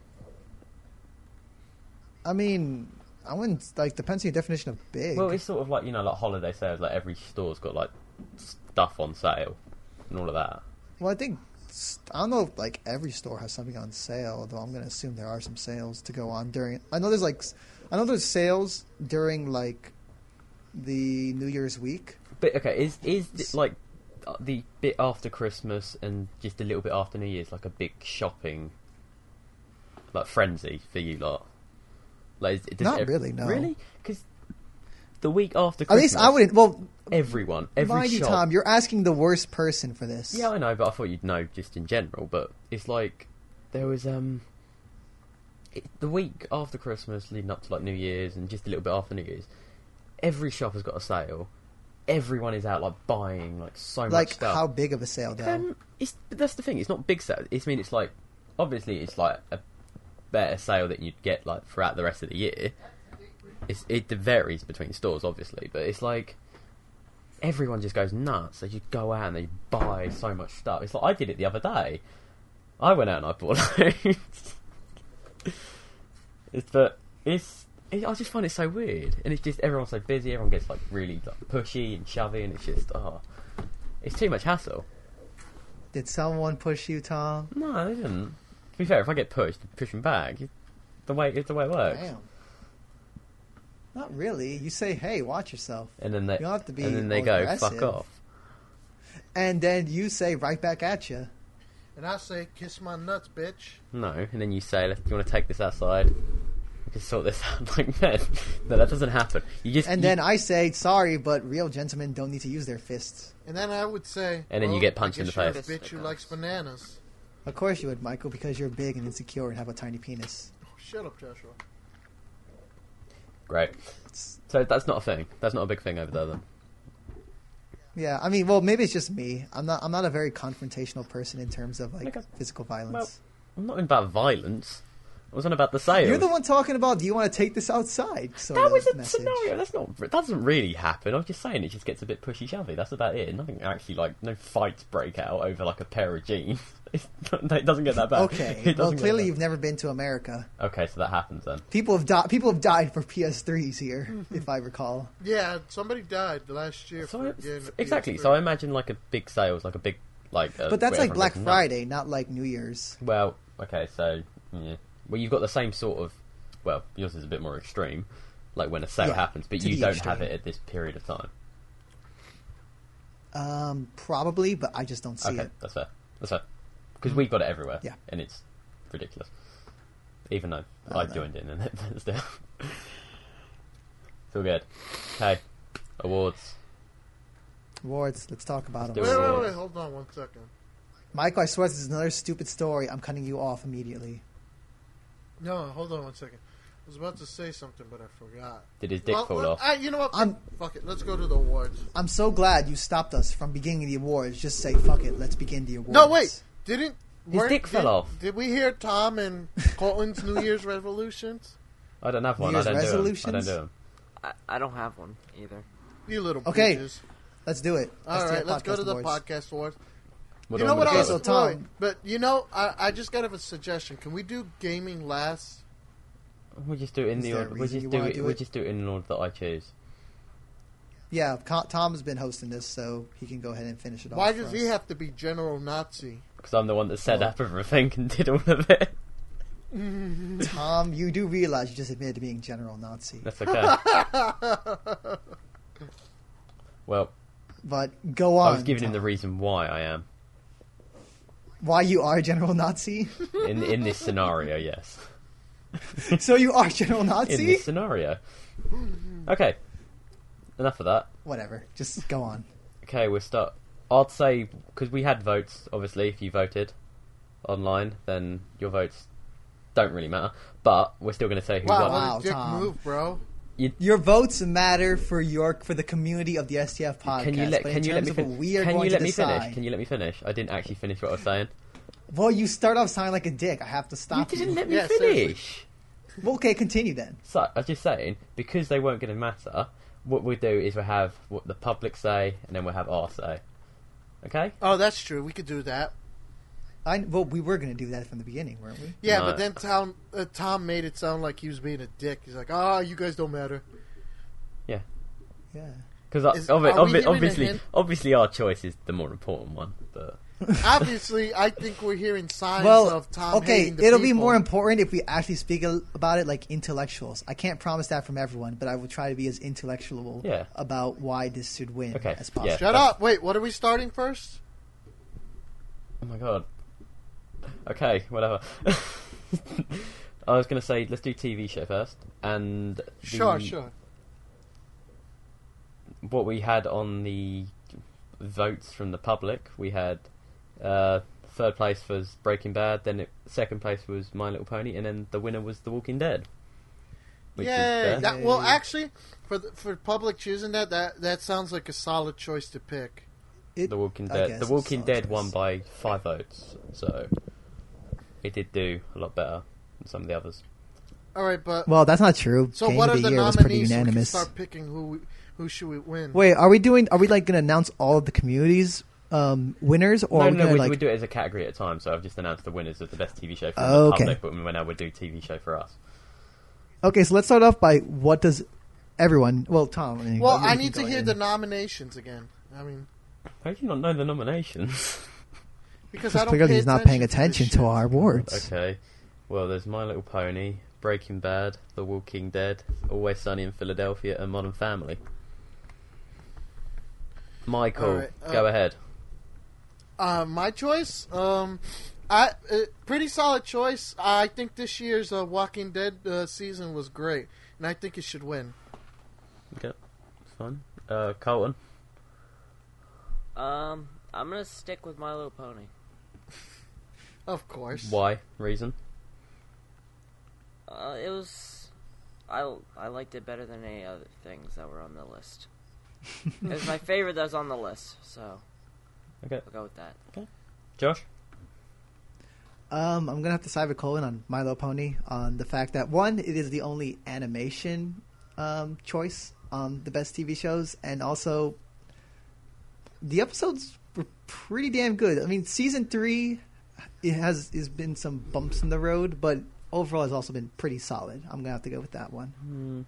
I mean, I wouldn't like depends on your definition of big. Well, it's sort of like, you know, like holiday sales. Like every store's got like stuff on sale and all of that. Well, I think I don't know if like every store has something on sale, though I'm going to assume there are some sales to go on during. I know there's sales during like the New Year's week. But okay, is like the bit after Christmas and just a little bit after New Year's like a big shopping like frenzy for you lot? Like, Not really, no. Really? Because the week after At Christmas, least I wouldn't. Well, every mind you, shop. Tom, you're asking the worst person for this. Yeah, I know, but I thought you'd know just in general. But it's like there was the week after Christmas, leading up to like New Year's, and just a little bit after New Year's. Every shop has got a sale. Everyone is out like buying like so much Like stuff. how big of a sale though? That's the thing. It's not big sale. It's like obviously it's like a better sale that you'd get like throughout the rest of the year. It varies between stores, obviously, but it's like everyone just goes nuts. They just go out and they buy so much stuff. It's like I did it the other day. I went out and I bought loads. I just find it so weird, and it's just everyone's so busy. Everyone gets like really like, pushy and shovey, and it's just it's too much hassle. Did someone push you, Tom? No, they didn't. To be fair, if I get pushed, push them back. it's the way it works. Damn. Not really. You say, "Hey, watch yourself," And then they You don't have to be and then they all go, aggressive. "Fuck off." and then you say right back at you. And I say, kiss my nuts, bitch. No, and then you say, "Do you want to take this outside? We can sort this out like men." No, that doesn't happen. And then I say, "Sorry, but real gentlemen don't need to use their fists." And then I would say, And then you get punched in the I guess face. you're the bitch who likes bananas. Of course you would, Michael, because you're big and insecure and have a tiny penis. Oh, shut up, Joshua. Great. So that's not a thing. That's not a big thing over there, then. Yeah, I mean, well, maybe it's just me. I'm not a very confrontational person in terms of like Okay. physical violence. Well, I'm not about violence. I wasn't about the sales. You're the one talking about, do you want to take this outside? Sort That of was a message. scenario. That doesn't really happen. I'm just saying it just gets a bit pushy shovey. That's about it. Nothing actually, like, no fights break out over like a pair of jeans. It doesn't get that bad. Okay, It well, doesn't get clearly that you've never been to America. bad. Okay, so that happens then. People have died for PS3s here, if I recall. Yeah, somebody died last year for getting a Exactly. PS3. So I imagine like a big sales, like a big like. But that's where like Black everyone goes, Friday, not like New Year's. "No." Well, okay, so yeah. Well, you've got the same sort of. Well, yours is a bit more extreme, like when a sale Yeah, happens, but to you the don't extreme. have it at this period of time. Probably, but I just don't see Okay, it. that's fair. That's fair. Because we've got it everywhere. Yeah. And it's ridiculous. Even though Oh, I no. joined in and it still. Feel good. Okay. Awards. Awards, let's talk about do them. it. Wait, hold on one second. Michael, I swear this is another stupid story. I'm cutting you off immediately. No, hold on one second. I was about to say something, but I forgot. Did his dick fall off? You know what? I'm- Fuck it. Let's go to the awards. I'm so glad you stopped us from beginning the awards. Just say, fuck it, let's begin the awards. No, wait. Didn't dick fell off. Did we hear Tom and Colton's New Year's resolutions? I don't have one. New I Year's don't do them. I resolutions? don't do them. I don't have one either. You little Okay. bitches. Let's do it. All Let's do right, let's go podcast to the awards. podcast awards. What You do know I what wanna I do? was so Tom- wait, but you know, I just got a suggestion. Can we do gaming last? We just do it in Is the there a order. We reason just you do wanna it. do We it? just do it in an order that I choose. Yeah, Tom's been hosting this, so he can go ahead and finish it off. Why for does us. he have to be General Nazi? Because I'm the one that set Oh. up everything and did all of it. Tom, you do realize you just admitted to being General Nazi. That's okay. Well, But go on. I was giving him Tom. the reason why I am Why you are General Nazi? in this scenario. Yes. So you are General In Nazi? this scenario. Okay. Enough of that. Whatever. Just go on. Okay, we'll start. I'd say, because we had votes, obviously, if you voted online, then your votes don't really matter. But we're still going to say who Wow, won. Wow, what a dick Tom. move, bro. Your votes matter for the community of the STF podcast. Can you let, but in can you let terms me of what finish? we are Can going you to let me decide, finish? Can you let me finish? I didn't actually finish what I was saying. Well, you start off sounding like a dick. I have to You stop you. didn't let me Yeah, finish. seriously. Well, okay, continue then. So, I was just saying, because they weren't going to matter, what we'll do is we'll have what the public say, and then we'll have our say. Okay? Oh, that's true. We could do that. Well, we were going to do that from the beginning, weren't we? Yeah, No. but then Tom made it sound like he was being a dick. He's like, "Oh, you guys don't matter." Yeah. Yeah. Is- are we hearing a hint? obviously our choice is the more important one, but... Obviously, I think we're hearing signs Well, of Tom okay, hating the it'll be people. more important if we actually speak about it like intellectuals. I can't promise that from everyone, but I will try to be as intellectual Yeah. about why this should win Okay, as possible. yeah. Shut up! Wait, what are we starting first? Oh my god. Okay, whatever. I was going to say, let's do TV show first, and... Sure. What we had on the votes from the public, we had third place was Breaking Bad, then second place was My Little Pony, and then the winner was The Walking Dead. Which is Yay! fair. Well, actually, for public choosing that sounds like a solid choice to pick. The Walking I Dead. guess The it's Walking solid Dead choice. won by 5 votes, so it did do a lot better than some of the others. All right, but Well, that's not true. so Game what of are the the year was pretty nominees? So we can unanimous. start picking who should we win. Wait, are we like going to announce all of the communities winners, or are we No, going to we like? do it as a category at a time, so I've just announced the winners of the best TV show for Oh, the okay. public, but now we'll do TV show for us. Okay, so let's start off by what does everyone? Well, Tom. I mean, Well, you I can need go to hear ahead. the nominations again. I mean, How do you not know the nominations? because Because I don't clearly pay he's not paying attention attention this to our awards. Okay. Well, there's My Little Pony, Breaking Bad, The Walking Dead, Always Sunny in Philadelphia, and Modern Family. Michael, All right, go ahead. My choice. Pretty solid choice. I think this year's Walking Dead season was great, and I think it should win. Okay, it's fine. Colton. I'm gonna stick with My Little Pony. Of course. Why? Reason? It was. I liked it better than any other things that were on the list. It was my favorite that was on the list, so Okay. I'll go with that. Josh? I'm gonna have to side with Colin on My Little Pony on the fact that one, it is the only animation choice on the best TV shows, and also the episodes were pretty damn good. I mean, season 3 has been some bumps in the road, but overall has also been pretty solid. I'm gonna have to go with that one.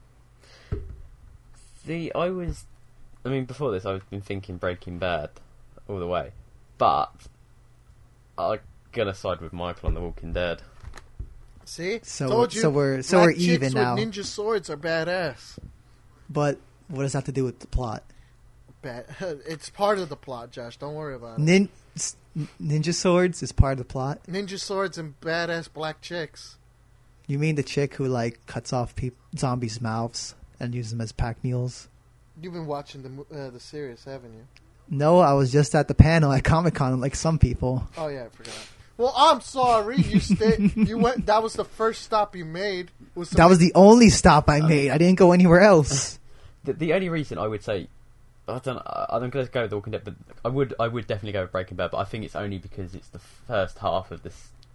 Before this, I've been thinking Breaking Bad all the way, but I'm gonna side with Michael on The Walking Dead. See, So told you. we're black even chicks now. with ninja swords are badass. But what does that have to do with the plot? It's part of the plot, Josh. Don't worry about it. Ninja swords is part of the plot. Ninja swords and badass black chicks. You mean the chick who like cuts off zombies' mouths and uses them as pack mules? You've been watching the series, haven't you? No, I was just at the panel at Comic-Con like some people. Oh yeah, I forgot. Well, I'm sorry. You went. That was the first stop you made. That was the only stop I made. I didn't go anywhere else. The only reason I would say, I'm going to go with The Walking Dead, but I would definitely go with Breaking Bad, but I think it's only because it's the first half of the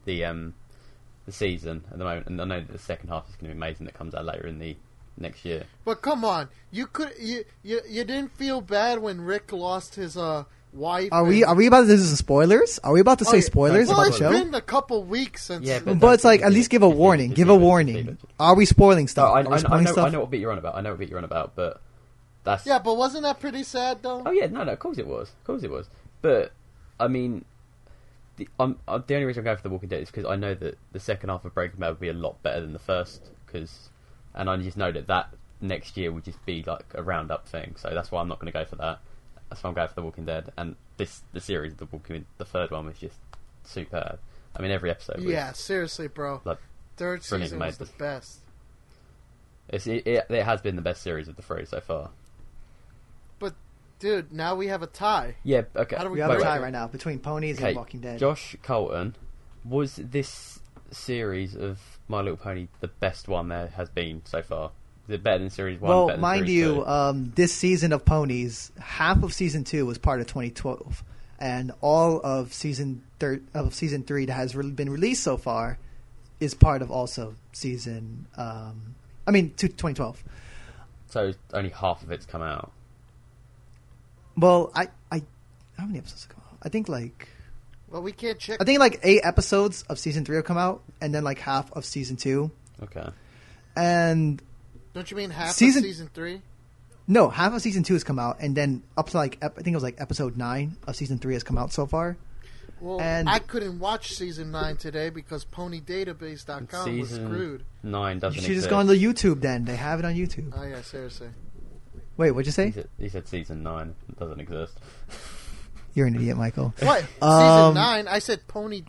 season at the moment, and I know that the second half is going to be amazing that comes out later in the next year. But come on, you didn't feel bad when Rick lost his wife. Are we about to do some spoilers? Are we about to say spoilers Well, about the it's show? been a couple weeks since. Yeah, But it's like, at least give a warning. Give a warning. Are we spoiling stuff? I Are we spoiling know stuff? what bit you're on about, but that's... Yeah, but wasn't that pretty sad though? Oh yeah, no, of course it was. But, I mean, the only reason I'm going for The Walking Dead is because I know that the second half of Breaking Bad would be a lot better than the first, and I just know that next year would just be like a roundup thing, so that's why I'm not going to go for that. That's why I'm going for The Walking Dead, and the series, the third one was just superb. I mean, every episode was... Yeah, seriously, bro. Like, Third brilliant, season was the best. It has been the best series of the three so far. But, dude, now we have a tie. Yeah, okay. How do We have a Wait, tie wait. right now between Ponies Okay, and Walking Dead. Josh Colton, was this series of My Little Pony the best one there has been so far? Is it better than series 1? Well, better than mind series you, 2? this season of Ponies, half of season 2 was part of 2012, and all of season 3 that has been released so far is part of also season 2012. So only half of it's come out. Well, I how many episodes have come out? I think Well, we can't check. 8 episodes of season 3 have come out, and then like half of season 2, Okay. and Don't you mean half Season- of season 3? no, half of season 2 has come out, and then up to I think it was like episode 9 of season 3 has come out so far. Well, And- I couldn't watch season 9 today because PonyDatabase.com was Season screwed. 9 You doesn't should exist. just go on the YouTube then. They have it on YouTube. Oh yeah, seriously. Wait, what'd you say? He said season 9 doesn't exist. You're an idiot, Michael. What? Season Um, 9? I said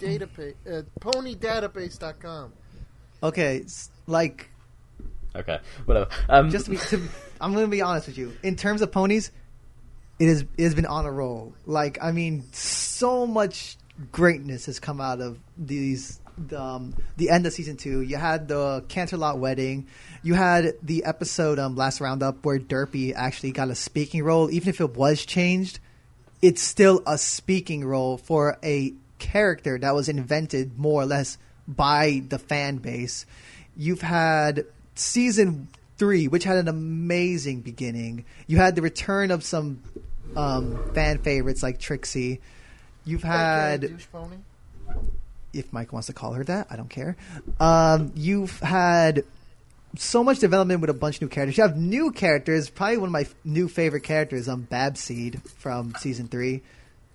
PonyDatabase.com. Okay, Okay, whatever. I'm going to be honest with you. In terms of Ponies, it has been on a roll. So much greatness has come out of the end of season 2. You had the Canterlot wedding. You had the episode last roundup where Derpy actually got a speaking role. Even if it was changed, it's still a speaking role for a character that was invented more or less by the fan base. You've had season 3, which had an amazing beginning. You had the return of some fan favorites like Trixie. You've had, Douche Pony? if Mike wants to call her that, I don't care. You've had so much development with a bunch of new characters. You have new characters. Probably one of my new favorite characters, Babseed from season 3.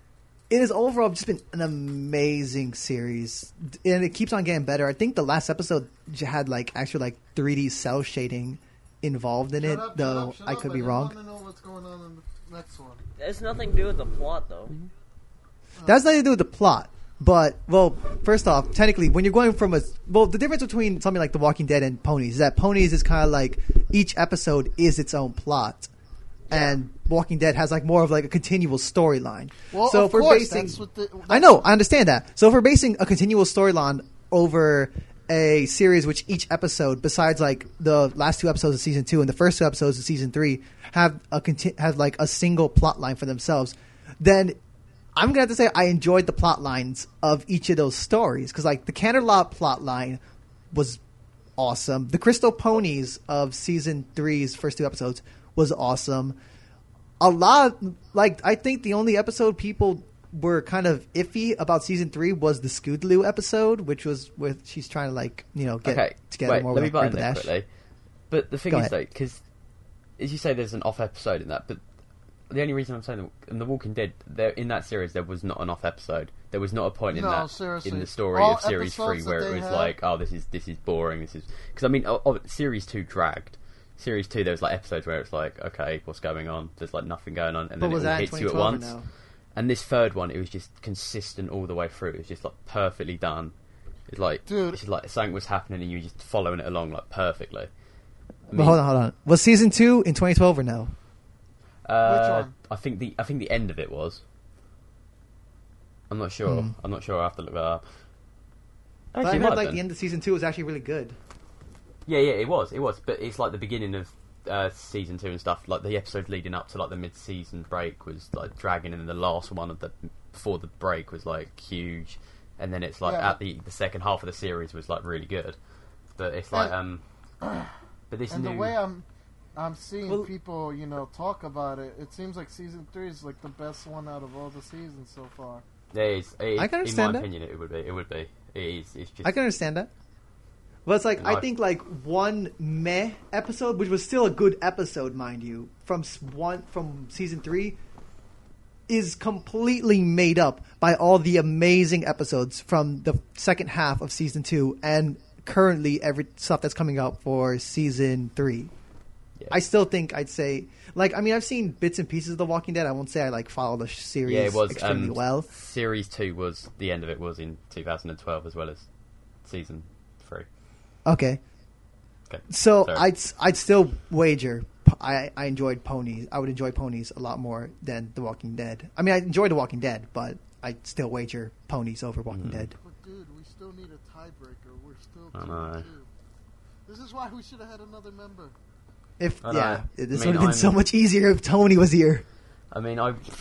it has overall just been an amazing series, and it keeps on getting better. I think the last episode had like actual like 3D cell shading involved in it, though I could be wrong. I want to know what's going on in the next one. It's nothing to do with the plot, though. That's nothing to do with the plot. But, well, first off, technically, when you're going from the difference between something like The Walking Dead and Ponies is that Ponies is kind of like each episode is its own plot. And Walking Dead has like more of like a continual storyline. Well, so of if we're course, basing, that's what the... I know, I understand that. So if we're basing a continual storyline over a series which each episode, besides like the last 2 episodes of season 2 and the first 2 episodes of season 3, have like a single plot line for themselves, then I'm gonna have to say I enjoyed the plot lines of each of those stories, because like the Canterlot plot line was awesome. The Crystal Ponies of season 3's first 2 episodes was awesome. A lot, like, I think the only episode people were kind of iffy about season 3 was the Scootaloo episode, which was with she's trying to like get together more let me with butt in Rainbow there Dash. quickly. But the thing Go is, ahead. though, because as you say, there's an off episode in that, but the only reason I'm saying that in The Walking Dead, in that series, there was not an off episode. There was not a point in seriously. in the story All of series 3 episodes where that it they was had- like, oh, this is boring. This is because I mean, series 2 dragged. Series 2, there was like episodes where it's like, okay, what's going on? There's like nothing going on, and But then was it all that in hits you at 2012 or once. no? And this third one, it was just consistent all the way through. It was just like perfectly done. It's like, Dude. it's just like something was happening, and you were just following it along like perfectly. I But hold on. Was season 2 in 2012 or no? Which one? I think the end of it was. I'm not sure. Hmm. I'm not sure. I have to look that up. But I Actually, it heard might have like been. the end of season 2 was actually really good. Yeah, it was. But it's like the beginning of season 2 and stuff. Like the episode leading up to like the mid-season break was like dragging, and then the last one of the before the break was like huge, and then it's like Yeah. at the second half of the series was like really good. But it's like but this And new the way I'm seeing Well- people, talk about it, it seems like season 3 is like the best one out of all the seasons so far. I can understand in my that. opinion, it would be. It would be. It is. It's just. I can understand that. But it's like, No, I think like one meh episode, which was still a good episode, mind you, from season 3, is completely made up by all the amazing episodes from the second half of season 2 and currently every stuff that's coming out for season 3. Yeah. I still think I'd say, like, I mean, I've seen bits and pieces of The Walking Dead. I won't say I like follow the series Yeah, it was extremely well. Series 2 was the end of it was in 2012 as well as season 3. Okay. Okay. So Sorry. I'd still wager I enjoyed Ponies. I would enjoy Ponies a lot more than The Walking Dead. I mean, I enjoyed The Walking Dead, but I'd still wager Ponies over Walking Dead. But dude, we still need a tiebreaker. We're still I 2-2. know. This is why we should have had another member. If I know. this I mean, would have been so I'm- much easier if Tony was here. I mean,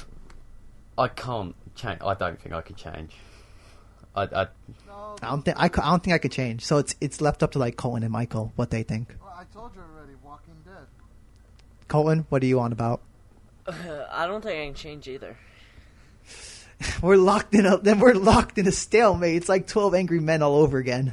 I can't change. I don't think I could change. I No, I don't think I could change. So it's left up to like Colin and Michael what they think. well, I told you already. Walking Dead. Colin, what are you on about? I don't think I can change either. We're locked in a stalemate. It's like 12 Angry Men all over again.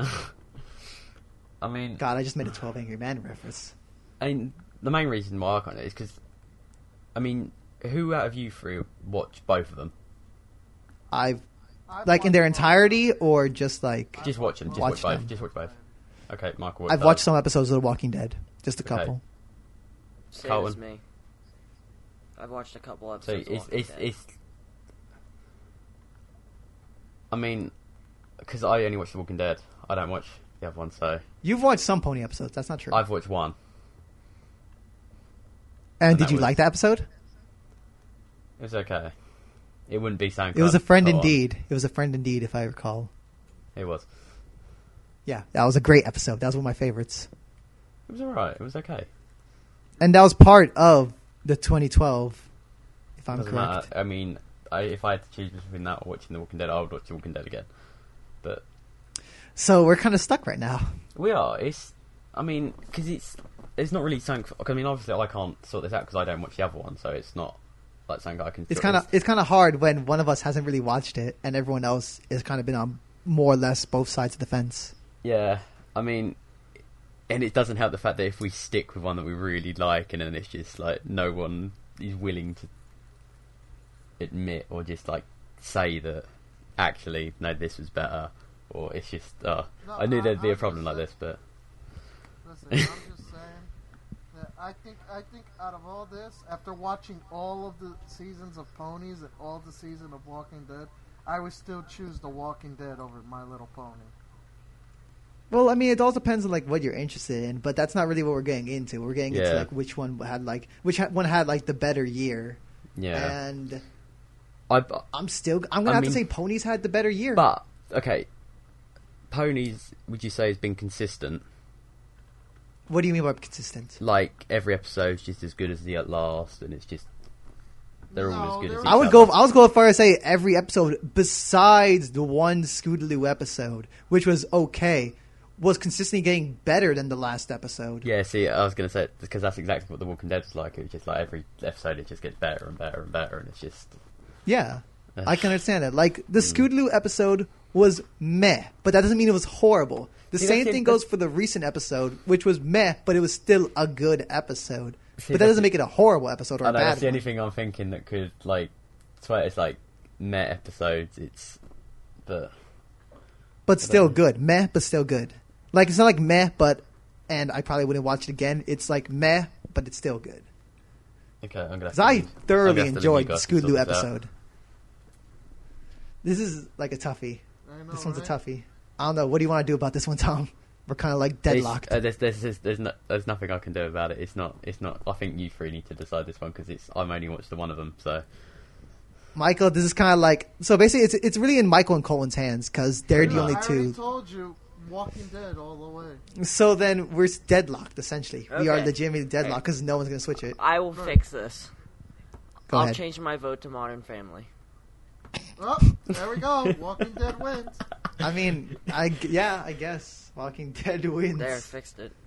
I mean, God, I just made a 12 Angry Men reference. I mean, the main reason why I can't is because, I mean, who out of you three watched both of them? I've I've like in their watched entirety or just like Just watch them. Just Watch watch both. them. Just watch both. Okay, Michael. I've watched some episodes of The Walking Dead, just a Okay. couple. Same Colin. as me. I've watched a couple So episodes. of Walking Dead. it's. I mean, because I only watch The Walking Dead. I don't watch the other one, so You've watched some Pony episodes. That's not true. I've watched one. and and did that you was- like that episode? It was okay. It wouldn't be something. It was a I'd friend put on. indeed. It was a friend indeed, if I recall. It was. Yeah, that was a great episode. That was one of my favorites. It was alright. It was okay. And that was part of the 2012, if I'm Doesn't correct. matter. I mean, if I had to choose between that or watching The Walking Dead, I would watch The Walking Dead again. But So we're kind of stuck right now. we are. It's. I mean, because it's not really something. I mean, obviously, I can't sort this out because I don't watch the other one, so it's not like something I can. It's kind of hard when one of us hasn't really watched it and everyone else has kind of been on more or less both sides of the fence. Yeah, I mean, and it doesn't help the fact that if we stick with one that we really like, and then it's just like no one is willing to admit or just like say that actually no, this was better, or it's just No, I knew there'd be a I'm problem just like this, but Listen, I'm just saying that I think out of all this, after watching all of the seasons of Ponies and all the season of Walking Dead, I would still choose The Walking Dead over My Little Pony. Well, I mean, it all depends on like what you're interested in, but that's not really what we're getting into. We're getting into Yeah. like which one had one had like the better year. yeah. And I I'm gonna have to mean- say Ponies had the better year. but okay, Ponies, would you say has been consistent? What do you mean by consistent? Like every episode's just as good as the last, and it's just they're all as good as each I would other. go as far as say every episode besides the one Scootaloo episode, which was okay, was consistently getting better than the last episode. Yeah, see, I was going to say because that's exactly what The Walking Dead was like. It was just like every episode it just gets better and better and better, and it's just Yeah, I can understand that. Like the Scootaloo episode was meh, but that doesn't mean it was horrible. The See, same that's thing it, goes for the recent episode, which was meh, but it was still a good episode. See, But that that's doesn't it. make it a horrible episode or I a know bad that's the only one. thing I'm thinking that could like swear it's like meh episodes. But still good. Meh, but still good. Like it's not like meh, and I probably wouldn't watch it again. It's like meh, but it's still good. Okay, I'm gonna. Because I thoroughly enjoyed enjoyed the Scootaloo episode. This is like a toughie. I know, This one's a right? toughie. I don't know. What do you want to do about this one, Tom? We're kind of like deadlocked. There's nothing I can do about it. It's not. I think you three need to decide this one because I'm only watched the one of them. So Michael, this is kind of like so. Basically, it's really in Michael and Colin's hands because they're the No, only I already two. told you, Walking Dead all the way. So then we're deadlocked. Essentially, we are Okay. legitimately deadlocked because no one's gonna switch it. I will fix this. Go I'll ahead. change my vote to Modern Family. Oh, there we go. Walking Dead wins. I mean, I guess Walking Dead wins. There, fixed it.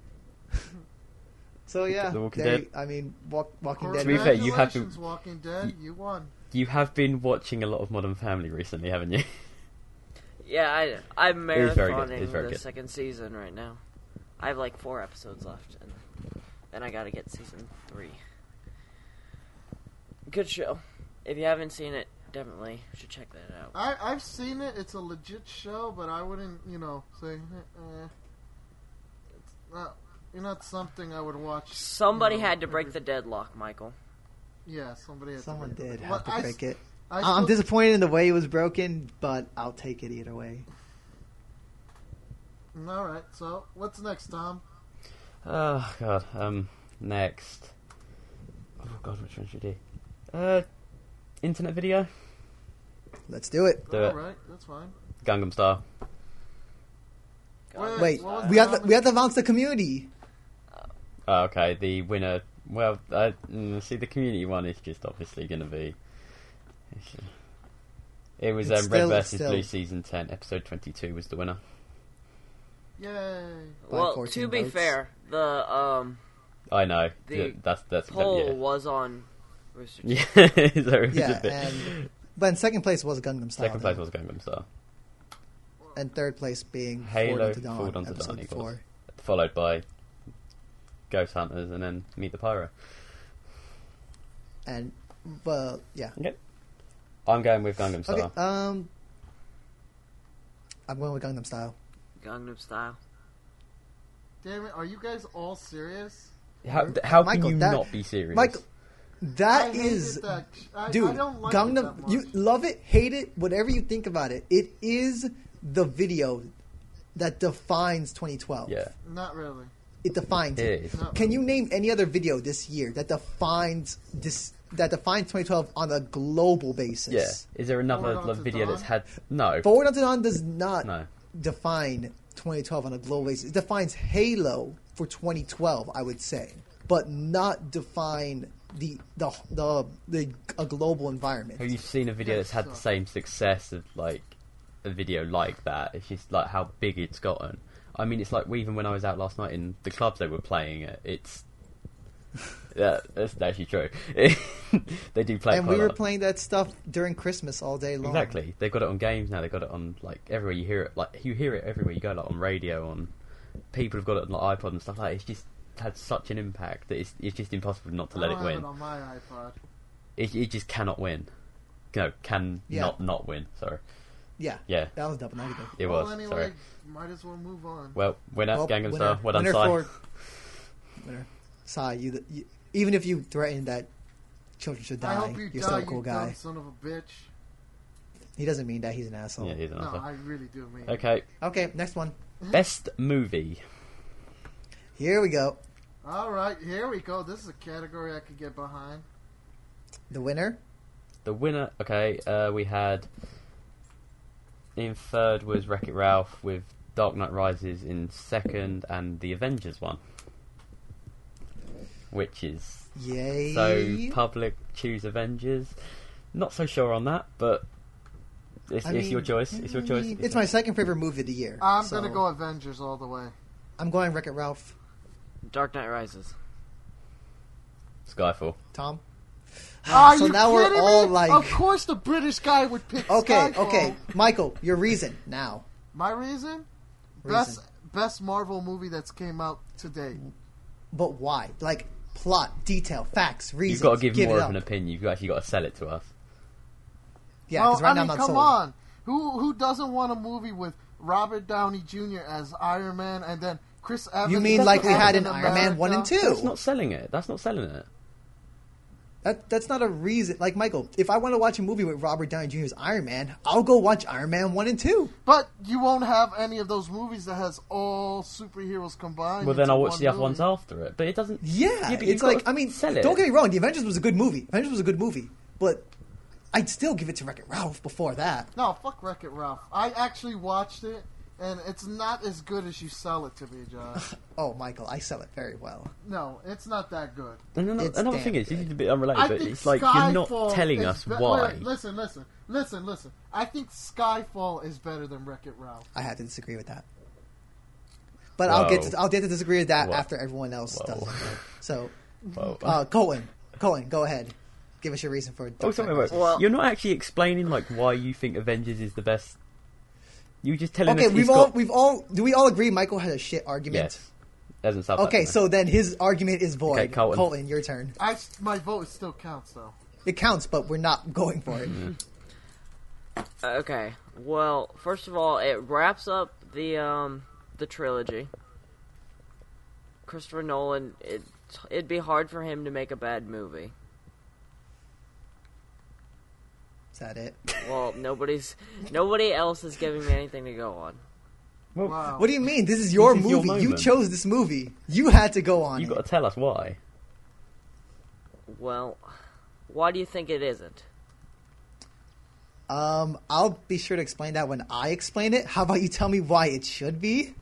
So yeah, The Walking there- Dead. I mean, Walking Dead. To be fair, you have to- Congratulations, Walking Dead. You won. you have been watching a lot of Modern Family recently, haven't you? Yeah, I'm is very good. marathoning It's very the good. second season right now. I have like 4 episodes left, and then I gotta get season 3. Good show. If you haven't seen it, definitely should check that out. I've seen it. It's a legit show, but I wouldn't, say, it's not something I would watch. Somebody had to break the deadlock, Michael. Yeah, somebody had Someone to break did it. have Well, to break it. I I'm still- disappointed in the way it was broken, but I'll take it either way. All right, so what's next, Tom? Oh god. Next. Oh god, which one should we do? Internet video. Let's do it. Do All it. right, that's fine. Gangnam Style. Wait, what was we the have to announce the community. Oh, okay, the winner. Well, see, the community one is just obviously going to be. It was It's Red still- vs still- Blue season 10, episode 22 was the winner. Yay! By Well, 14 to be votes. fair, the I know. The That's poll yeah. was on Rooster Teeth. Yeah, so it was Yeah, a bit. but in second place was Gangnam Style. Second place was Gangnam Style, and third place being Halo, Forward Forward Unto Unto Dawn, Dawn episode equals. 4. followed by Ghost Hunters, and then Meet the Pyro. And well, yeah. Okay, I'm going with Gangnam Style. Okay, I'm going with Gangnam Style. Gangnam Style. Damn it! Are you guys all serious? How Michael, can you that- not be serious? Michael, that I hated is, that. dude, I don't like it that Gangnam. much. You love it, hate it, whatever you think about it. It is the video that defines 2012. Yeah, Not really. It defines it it. is. Not Can you name any other video this year that defines 2012 on a global basis? Yeah. Is there another Forward Unto video Dawn? that's had no? Forward Unto Dawn does not No. define 2012 on a global basis. It defines Halo for 2012, I would say, but not define a global environment. Have you seen a video that's had the same success of like a video like that? It's just like how big it's gotten. I mean, it's like even when I was out last night in the clubs they were playing it. It's yeah, that's actually true. They do play. it And quite we a were lot. playing that stuff during Christmas all day long. Exactly. They've got it on games now. They've got it on like everywhere you hear it. Like you hear it everywhere you go. Like on radio, on people have got it on like, iPod and stuff like that. It's just had such an impact that it's just impossible not to let I it don't have win. it on my iPod. It just cannot win. no, can Yeah. not win. Sorry. Yeah. Yeah, That was double negative. it Well, was. anyway, Sorry. might as well move on. Well, winner, Gangnam winner, Style. Well done, winner Sai. Winner. Sai, you, even if you threaten that children should I die, hope you you're die, still a cool you guy. dumb son of a bitch. He doesn't mean that. He's an asshole. Yeah, he's an No, answer. I really do mean. Okay, Okay, next one. best movie. Here we go. All right, here we go. This is a category I could get behind. The winner. The winner. Okay, we had in third was Wreck-It Ralph with Dark Knight Rises in second, and the Avengers one, which is Yay. so public. Choose Avengers. Not so sure on that, but it's your choice. It's your choice. It's my second favorite movie of the year. I'm so gonna go Avengers all the way. I'm going Wreck-It Ralph. Dark Knight Rises. Skyfall. Tom. Are so you now we're kidding all me? like, Of course, the British guy would pick. okay, Skyfall. okay, Michael, your reason now. My reason? Reason. Best Marvel movie that's came out to date. But why? Like plot, detail, facts, reasons. You've got to give it more of up. an opinion. You've actually got to sell it to us. Yeah, well, because right I now mean, I'm not come sold. on. Who doesn't want a movie with Robert Downey Jr. as Iron Man and then Chris Evans? You mean as like we had in Captain Iron Man 1 and America? 2? That's not selling it. That's not selling it. That's not a reason. Like, Michael, if I want to watch a movie with Robert Downey Jr. as Iron Man, I'll go watch Iron Man 1 and 2. But you won't have any of those movies that has all superheroes combined. Well, then into I'll watch one the other movie. ones after it. But it doesn't. Yeah, but you've it's got like, to I mean, sell it. don't get me wrong, The Avengers was a good movie. Avengers was a good movie. But I'd still give it to Wreck-It Ralph before that. No, fuck Wreck-It Ralph. I actually watched it, and it's not as good as you sell it to me, Josh. Oh, Michael, I sell it very well. No, it's not that good. And It's another damn thing is, this good. is a bit unrelated, I but think it's like you're not Skyfall telling is us be- why. Wait, listen. I think Skyfall is better than Wreck-It Ralph. I have to disagree with that. But Whoa. I'll get to disagree with that Whoa. after everyone else Whoa. does it. So, Whoa. Colin, go ahead. Give us your reason for Dark Also, Knight wait, Rises. Well- you're not actually explaining like why you think Avengers is the best. You just telling Okay, us we've all do we all agree Michael had a shit argument? Yes. Doesn't sound Okay, that so then his argument is void. Okay, Colton. Your turn. My vote still counts, though. It counts, but we're not going for it. Okay. Well, first of all, it wraps up the trilogy. Christopher Nolan. It'd be hard for him to make a bad movie. Is that it? Well, nobody else is giving me anything to go on. Well, Wow. What do you mean? This is your This is your movie. You moment. chose this movie. You had to go on you've it. got to tell us why. Well, why do you think it isn't? I'll be sure to explain that when I explain it. How about you tell me why it should be?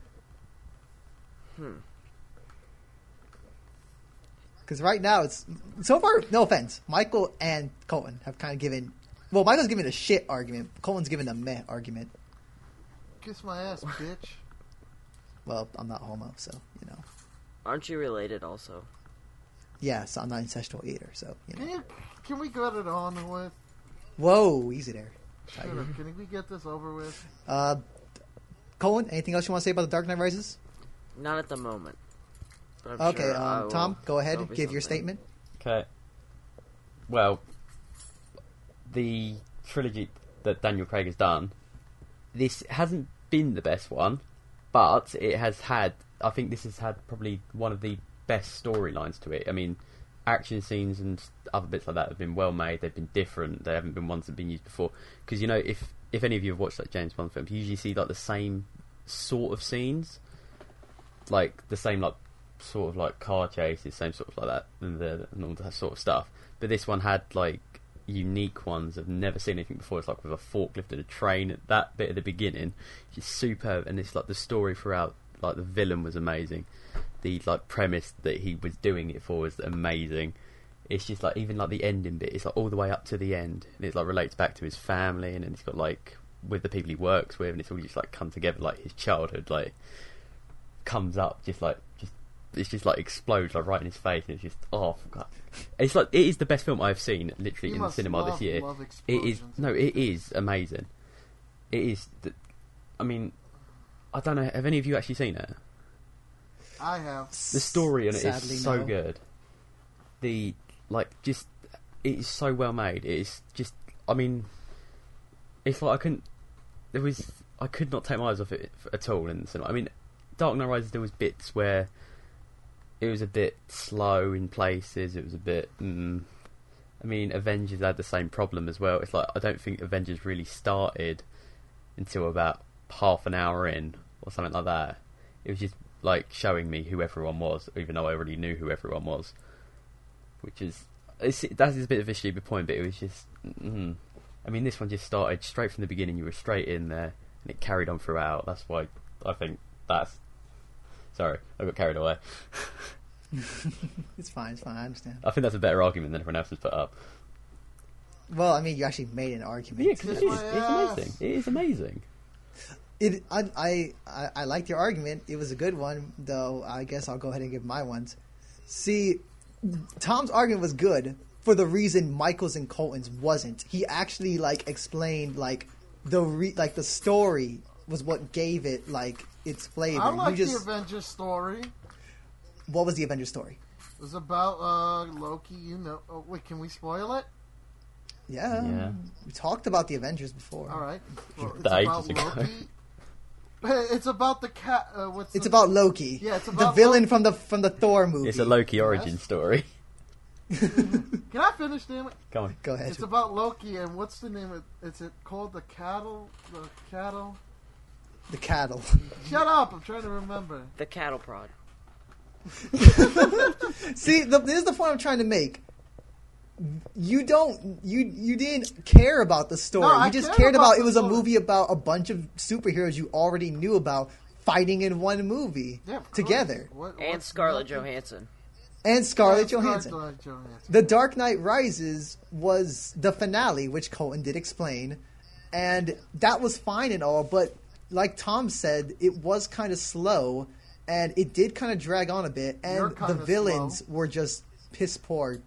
Because right now it's so far. No offense, Michael and Colton have kind of given. Well, Michael's given a shit argument. Colton's given a meh argument. Kiss my ass, bitch. Well, I'm not homo, so you know. Aren't you related also? Yeah, so I'm not incestual either. So you know. Can we get it on with? Whoa, easy there. Sure, can we get this over with? Colton, anything else you want to say about The Dark Knight Rises? Not at the moment. But I'm Okay, sure I will Tom, go ahead. there'll be Give your something. statement. Okay. Well, the trilogy that Daniel Craig has done, this hasn't been the best one, but it has had. I think this has had probably one of the best storylines to it. I mean, action scenes and other bits like that have been well made. They've been different. They haven't been ones that have been used before. Because you know, if any of you have watched like James Bond films, you usually see like the same sort of scenes, like the same like sort of like car chases, same sort of like that, and all that sort of stuff. But this one had like unique ones. I've never seen anything before. It's like with a forklift and a train. That bit at the beginning is superb, and it's like the story throughout. Like the villain was amazing. The like premise that he was doing it for was amazing. It's just like even like the ending bit. It's like all the way up to the end, and it like relates back to his family, and then he's got like with the people he works with, and it's all just like come together. Like his childhood like comes up, just it's just like explodes like right in his face, and it's just oh God. It's like it is the best film I've seen literally You in the must cinema this love year. love It is explosions. it is amazing. It is. I mean, I don't know. Have any of you actually seen it? I have. The story in it Sadly, is so no. good. The like just it is so well made. It is just I mean, it's like I could not take my eyes off it at all in the cinema. I mean, Dark Knight Rises, there was bits where it was a bit slow in places. It was a bit. I mean, Avengers had the same problem as well. It's like I don't think Avengers really started until about half an hour in or something like that. It was just like showing me who everyone was, even though I already knew who everyone was. Which is that is a bit of a stupid point, but it was just. I mean, this one just started straight from the beginning. You were straight in there, and it carried on throughout. That's why I think that's. Sorry, I got carried away. It's fine. I understand. I think that's a better argument than everyone else has put up. Well, I mean, you actually made an argument. Yeah, because it's amazing. It is amazing. I liked your argument. It was a good one, though. I guess I'll go ahead and give my ones. See, Tom's argument was good for the reason Michael's and Colton's wasn't. He actually explained the story was what gave it its flavor. I like the Avengers story. What was the Avengers story? It was about Loki. Oh, wait, can we spoil it? Yeah. We talked about the Avengers before. All right. Well, it's The about ages ago. Loki. It's about the cat. It's about Loki. Yeah, it's about the villain Loki. from the Thor movie. It's a Loki origin story. Can I finish, damn it? Come on. Go ahead. It's about Loki, and what's the name of it? Is it called the cattle? The cattle? The cattle. Shut up! I'm trying to remember. The cattle prod. See, this is the point I'm trying to make. You didn't care about the story. No, I you just cared cared about about the it was a story. movie about a bunch of superheroes you already knew about fighting in one movie Yeah, of course. together. And What's Scarlett Loki? Johansson. And Scarlett Yeah, Johansson. Scarlett Johansson. The Dark Knight Rises was the finale, which Colton did explain, and that was fine and all, but like Tom said, it was kind of slow, and it did kind of drag on a bit, You're and the kinda villains slow. were just piss poor.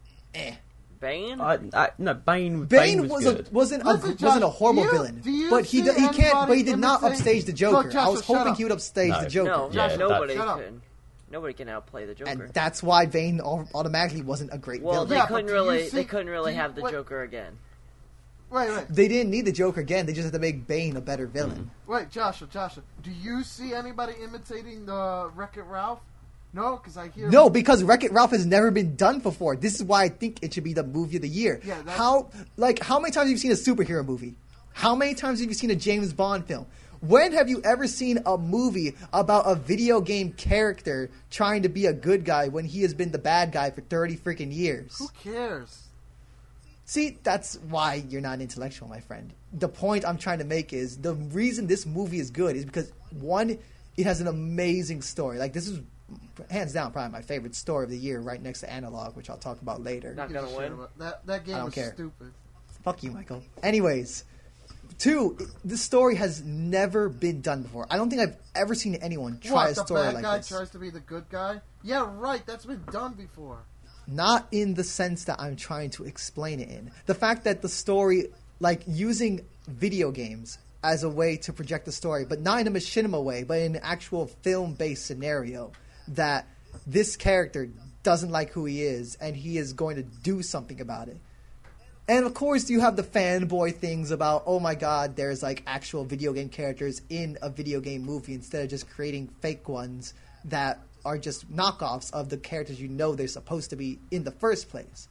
Bane? No, Bane Bane was wasn't good. wasn't Listen, a Josh, horrible do you- villain, do you but he see can't. But he did not anybody upstage the imitate- Joker. Look, I was Joshua, shut hoping up. he would upstage No. the Joker. No, Yeah, nobody Shut up. can. Nobody can outplay the Joker. And that's why Bane automatically wasn't a great Well, villain. they Yeah, but couldn't do you really. see- They couldn't really do you- have the wait. Joker again. Wait. They didn't need the Joker again. They just had to make Bane a better villain. Wait, Joshua. Do you see anybody imitating the Wreck-It Ralph? No, because I hear... No, because Wreck-It Ralph has never been done before. This is why I think it should be the movie of the year. Yeah, that's- how many times have you seen a superhero movie? How many times have you seen a James Bond film? When have you ever seen a movie about a video game character trying to be a good guy when he has been the bad guy for 30 freaking years? Who cares? See, that's why you're not intellectual, my friend. The point I'm trying to make is the reason this movie is good is because, one, it has an amazing story. This is hands down probably my favorite story of the year, right next to Analog, which I'll talk about later. Not Who gonna gives a shit win. about- That game I don't was care. stupid. Fuck you, Michael. Anyways, two, this story has never been done before. I don't think I've ever seen anyone try a The story bad like guy this. tries to be the good guy? Yeah, right. That's been done before. Not in the sense that I'm trying to explain it in. The fact that the story, using video games as a way to project the story, but not in a machinima way, but in an actual film-based scenario, that this character doesn't like who he is, and he is going to do something about it. And of course, you have the fanboy things about, oh my god, there's actual video game characters in a video game movie instead of just creating fake ones that are just knockoffs of the characters you know they're supposed to be in the first place.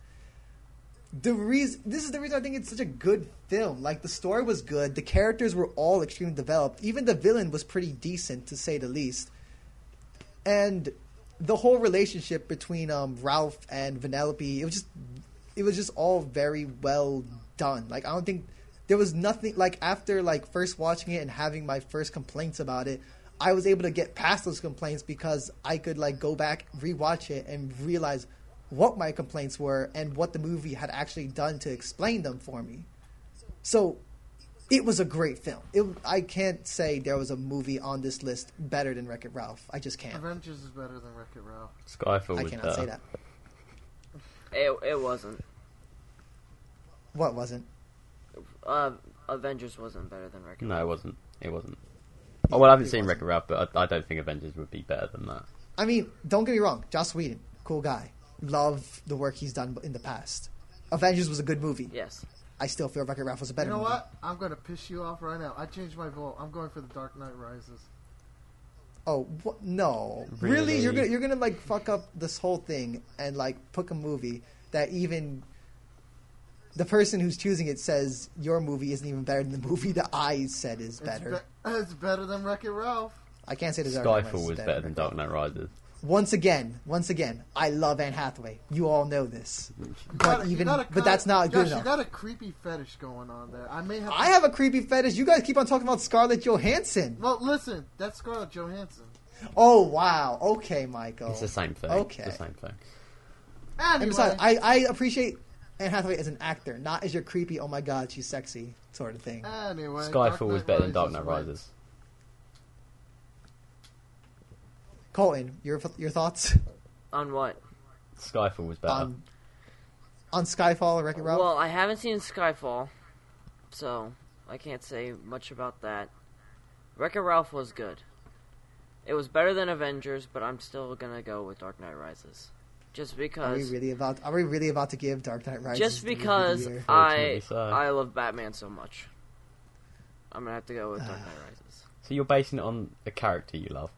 This is the reason I think it's such a good film. The story was good, the characters were all extremely developed, even the villain was pretty decent to say the least. And the whole relationship between Ralph and Vanellope, it was just all very well done. I don't think there was nothing after first watching it and having my first complaints about it, I was able to get past those complaints because I could go back, rewatch it, and realize what my complaints were and what the movie had actually done to explain them for me. So it was a great film. I can't say there was a movie on this list better than Wreck-It Ralph. I just can't. Avengers is better than Wreck-It Ralph. Skyfall I was cannot better. say that. It wasn't. What wasn't? Avengers wasn't better than Wreck-It No, Ralph. it wasn't. Oh, well, I haven't It seen wasn't. Wreck-It Ralph, but I don't think Avengers would be better than that. I mean, don't get me wrong. Joss Whedon, cool guy. Love the work he's done in the past. Avengers was a good movie. Yes. I still feel Wreck-It Ralph was a better You know movie. what? I'm going to piss you off right now. I changed my vote. I'm going for The Dark Knight Rises. Oh no! Really? You're gonna like fuck up this whole thing and like pick a movie that even the person who's choosing it says your movie isn't even better than the movie that I said is better. It's better than Wreck-It Ralph. I can't say the Dark Knight Rises Skyfall is was better than Dark Knight Rises. Once again, I love Anne Hathaway. You all know this, but But that's not good Josh, enough. You got a creepy fetish going on there. I have a creepy fetish. You guys keep on talking about Scarlett Johansson. Well, listen, that's Scarlett Johansson. Oh wow. Okay, Michael. It's the same thing. Okay. It's the same thing. And Anyway, besides, I appreciate Anne Hathaway as an actor, not as your creepy, oh my god, she's sexy sort of thing. anyway, Skyfall was better than Dark Knight wins. Rises. Colton, your thoughts On what? Skyfall was better. on Skyfall or Wreck-It Ralph? Well, I haven't seen Skyfall, so I can't say much about that. Wreck-It Ralph was good. It was better than Avengers, but I'm still gonna go with Dark Knight Rises. Just Are we because... really about to give Dark Knight Rises? Just the movie of because the year? Unfortunately so. I love Batman so much. I'm gonna have to go with Dark Knight Rises. So you're basing it on a character you love.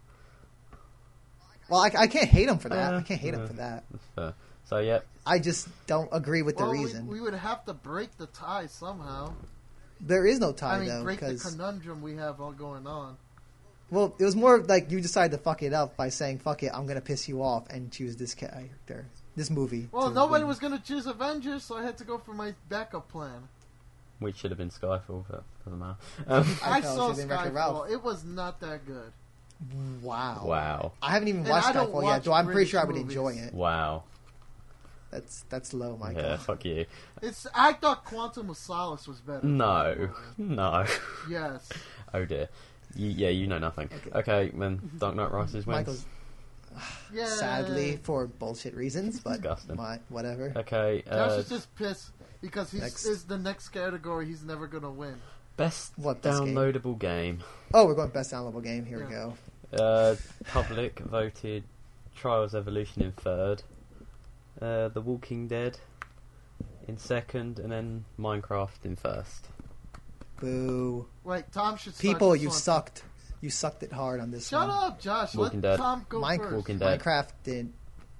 Well, I can't hate him for that. Yeah, I can't hate him yeah. for that. That's fair. So yeah, I just don't agree with the Well, reason. we would have to break the tie somehow. There is no tie I mean, though, break the because conundrum we have all going on. well, it was more like you decided to fuck it up by saying "fuck it," I'm gonna piss you off and choose this character, this movie. Well, to nobody win. was going to choose Avengers, so I had to go for my backup plan. which should have been Skyfall, but doesn't matter. I felt saw it should've been Wreck-It Ralph. Skyfall. It was not that good. Wow. Wow. I haven't even And watched I don't Skyfall yet, watch so I'm pretty British sure I would movies. enjoy it. Wow. That's low, Michael. Yeah, fuck you. I thought Quantum of Solace was better. No. No. Yes. Oh dear. You know nothing. Okay, then Dark Knight Rises wins. Michael's Yeah. sadly for bullshit reasons, but Disgusting. whatever. Okay, Josh is just pissed because Next. is the next category he's never going to win. best What, best game? downloadable game. Oh, we're going best downloadable game. Here we Yeah. go. Public voted Trials Evolution in third, The Walking Dead in second, and then Minecraft in first. Boo. Wait, Tom should start People, this you one. sucked. You sucked it hard on this Shut one. up, Josh. Walking Let Dead. Tom go first. Walking Dead. Minecraft did.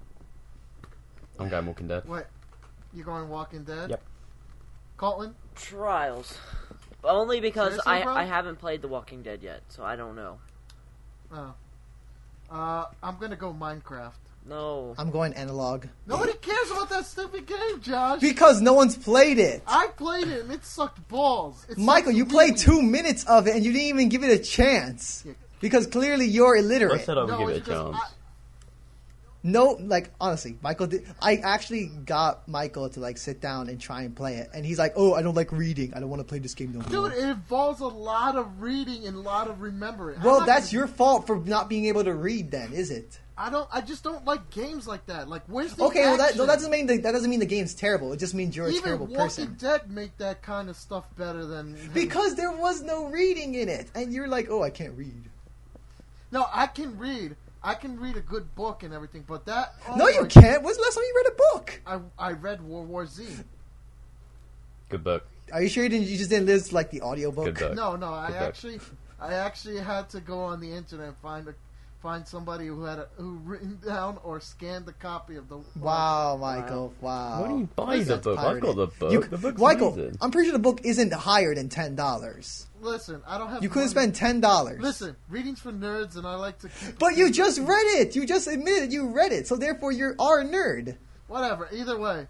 I'm going Walking Dead. Wait, you going Walking Dead? Yep. Colton? Trials. Only because Seriously, bro? I haven't played The Walking Dead yet, so I don't know. Oh. I'm going to go Minecraft. No. I'm going analog. Nobody cares about that stupid game, Josh. Because no one's played it. I played it and it sucked balls. It Michael, sucked you played really- 2 minutes of it and you didn't even give it a chance. Yeah. Because clearly you're I illiterate. said I would No, give it's it a because chance. No, like, honestly, Michael did. I actually got Michael to, like, sit down and try and play it. And he's like, oh, I don't like reading. I don't want to play this game no more. Dude, it involves a lot of reading and a lot of remembering. I'm Well, not that's gonna- your fault for not being able to read then, is it? I just don't like games like that. Like, where's the Okay, well, that action? doesn't mean that doesn't mean the game's terrible. It just means you're a Even terrible Walking person. Dead make that kind of stuff better than... Because there was no reading in it. And you're like, oh, I can't read. No, I can read. I can read a good book and everything, but that... oh No, you my- can't. When's the last time you read a book? I read World War Z. Good book. Are you sure you just didn't list, like, the audiobook? Good book. No, Good book. I actually had to go on the internet and find somebody who who written down or scanned a copy of the. Wow, Michael. Wow. Why do you buy the That's book? I've got the book. You- The book's Michael, amazing. I'm pretty sure the book isn't higher than $10. Listen, I don't have. You couldn't money. spend $10. Listen, reading's for nerds, and I like to keep. But you just read it. You just admitted you read it. So therefore, you are a nerd. Whatever. Either way,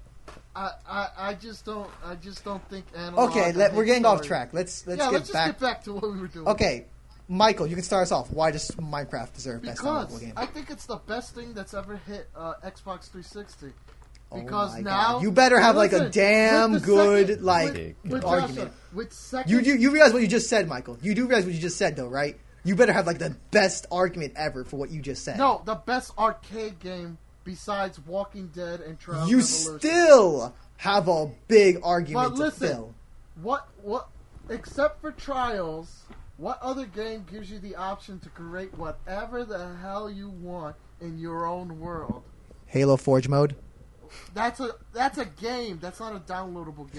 I just don't think analog. Okay, I hate we're getting off story. track. Let's yeah, get let's just back. get back to what we were doing. Okay, Michael, you can start us off. Why does Minecraft deserve best Because downloadable game? I think it's the best thing that's ever hit Xbox 360. Oh Because my now God. You better have like a Listen, damn with the good second- like with argument. Joshua, with second, You realize what you just said, Michael? You do realize what you just said, though, right? You better have like the best argument ever for what you just said. No, the best arcade game besides Walking Dead and Trials you Evolution. still have a big argument But to listen, fill. what except for Trials, what other game gives you the option to create whatever the hell you want in your own world? Halo Forge mode. That's a game. That's not a downloadable game.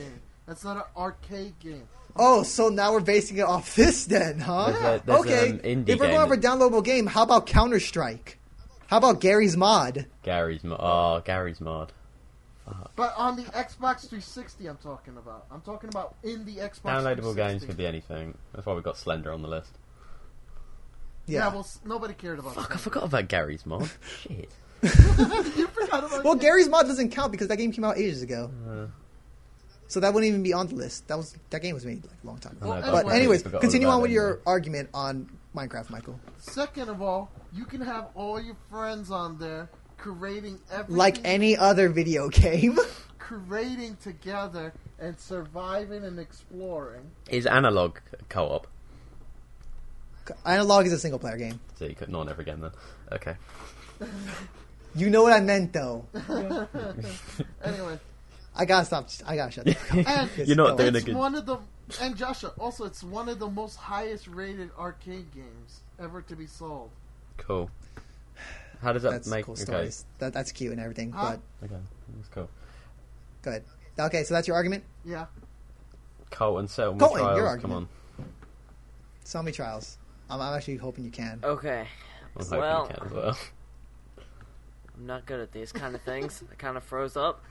That's not an arcade game. Oh, so now we're basing it off this then, huh? There's Okay. indie If we're game going for a downloadable game, how about Counter-Strike? How about Gary's Mod? Gary's mod. But on the Xbox 360, I'm talking about. I'm talking about in the Xbox 360. Downloadable games could be anything. That's why we got Slender on the list. Yeah, well, nobody cared about Fuck, I that. forgot about Gary's mod. Shit. You forgot about Well, it. Gary's Mod doesn't count because that game came out ages ago. So that wouldn't even be on the list. That game was made like a long time ago. Well, I But anyway, anyways, forgot all continue about on with it, your yeah. argument on Minecraft, Michael. Second of all, you can have all your friends on there creating everything. Like any other video game. Creating together and surviving and exploring. Is analog co-op? Analog is a single player game. So you could not ever again then. Okay. You know what I meant, though. Anyway, I gotta stop. I gotta shut up. and You're not doing a it's good. one of the and Joshua also it's one of the most highest rated arcade games ever to be sold. Cool. How does that That's make? cool Okay. stories. That's cute and everything. Huh? But Okay. That's cool. go ahead. Okay, so that's your argument. Yeah. Colton, settle me Colton, your trials. Come on. argument. Sell me trials. I'm actually hoping you can. Okay. I'm hoping Well- you can as well. I'm not good at these kind of things. I kind of froze up.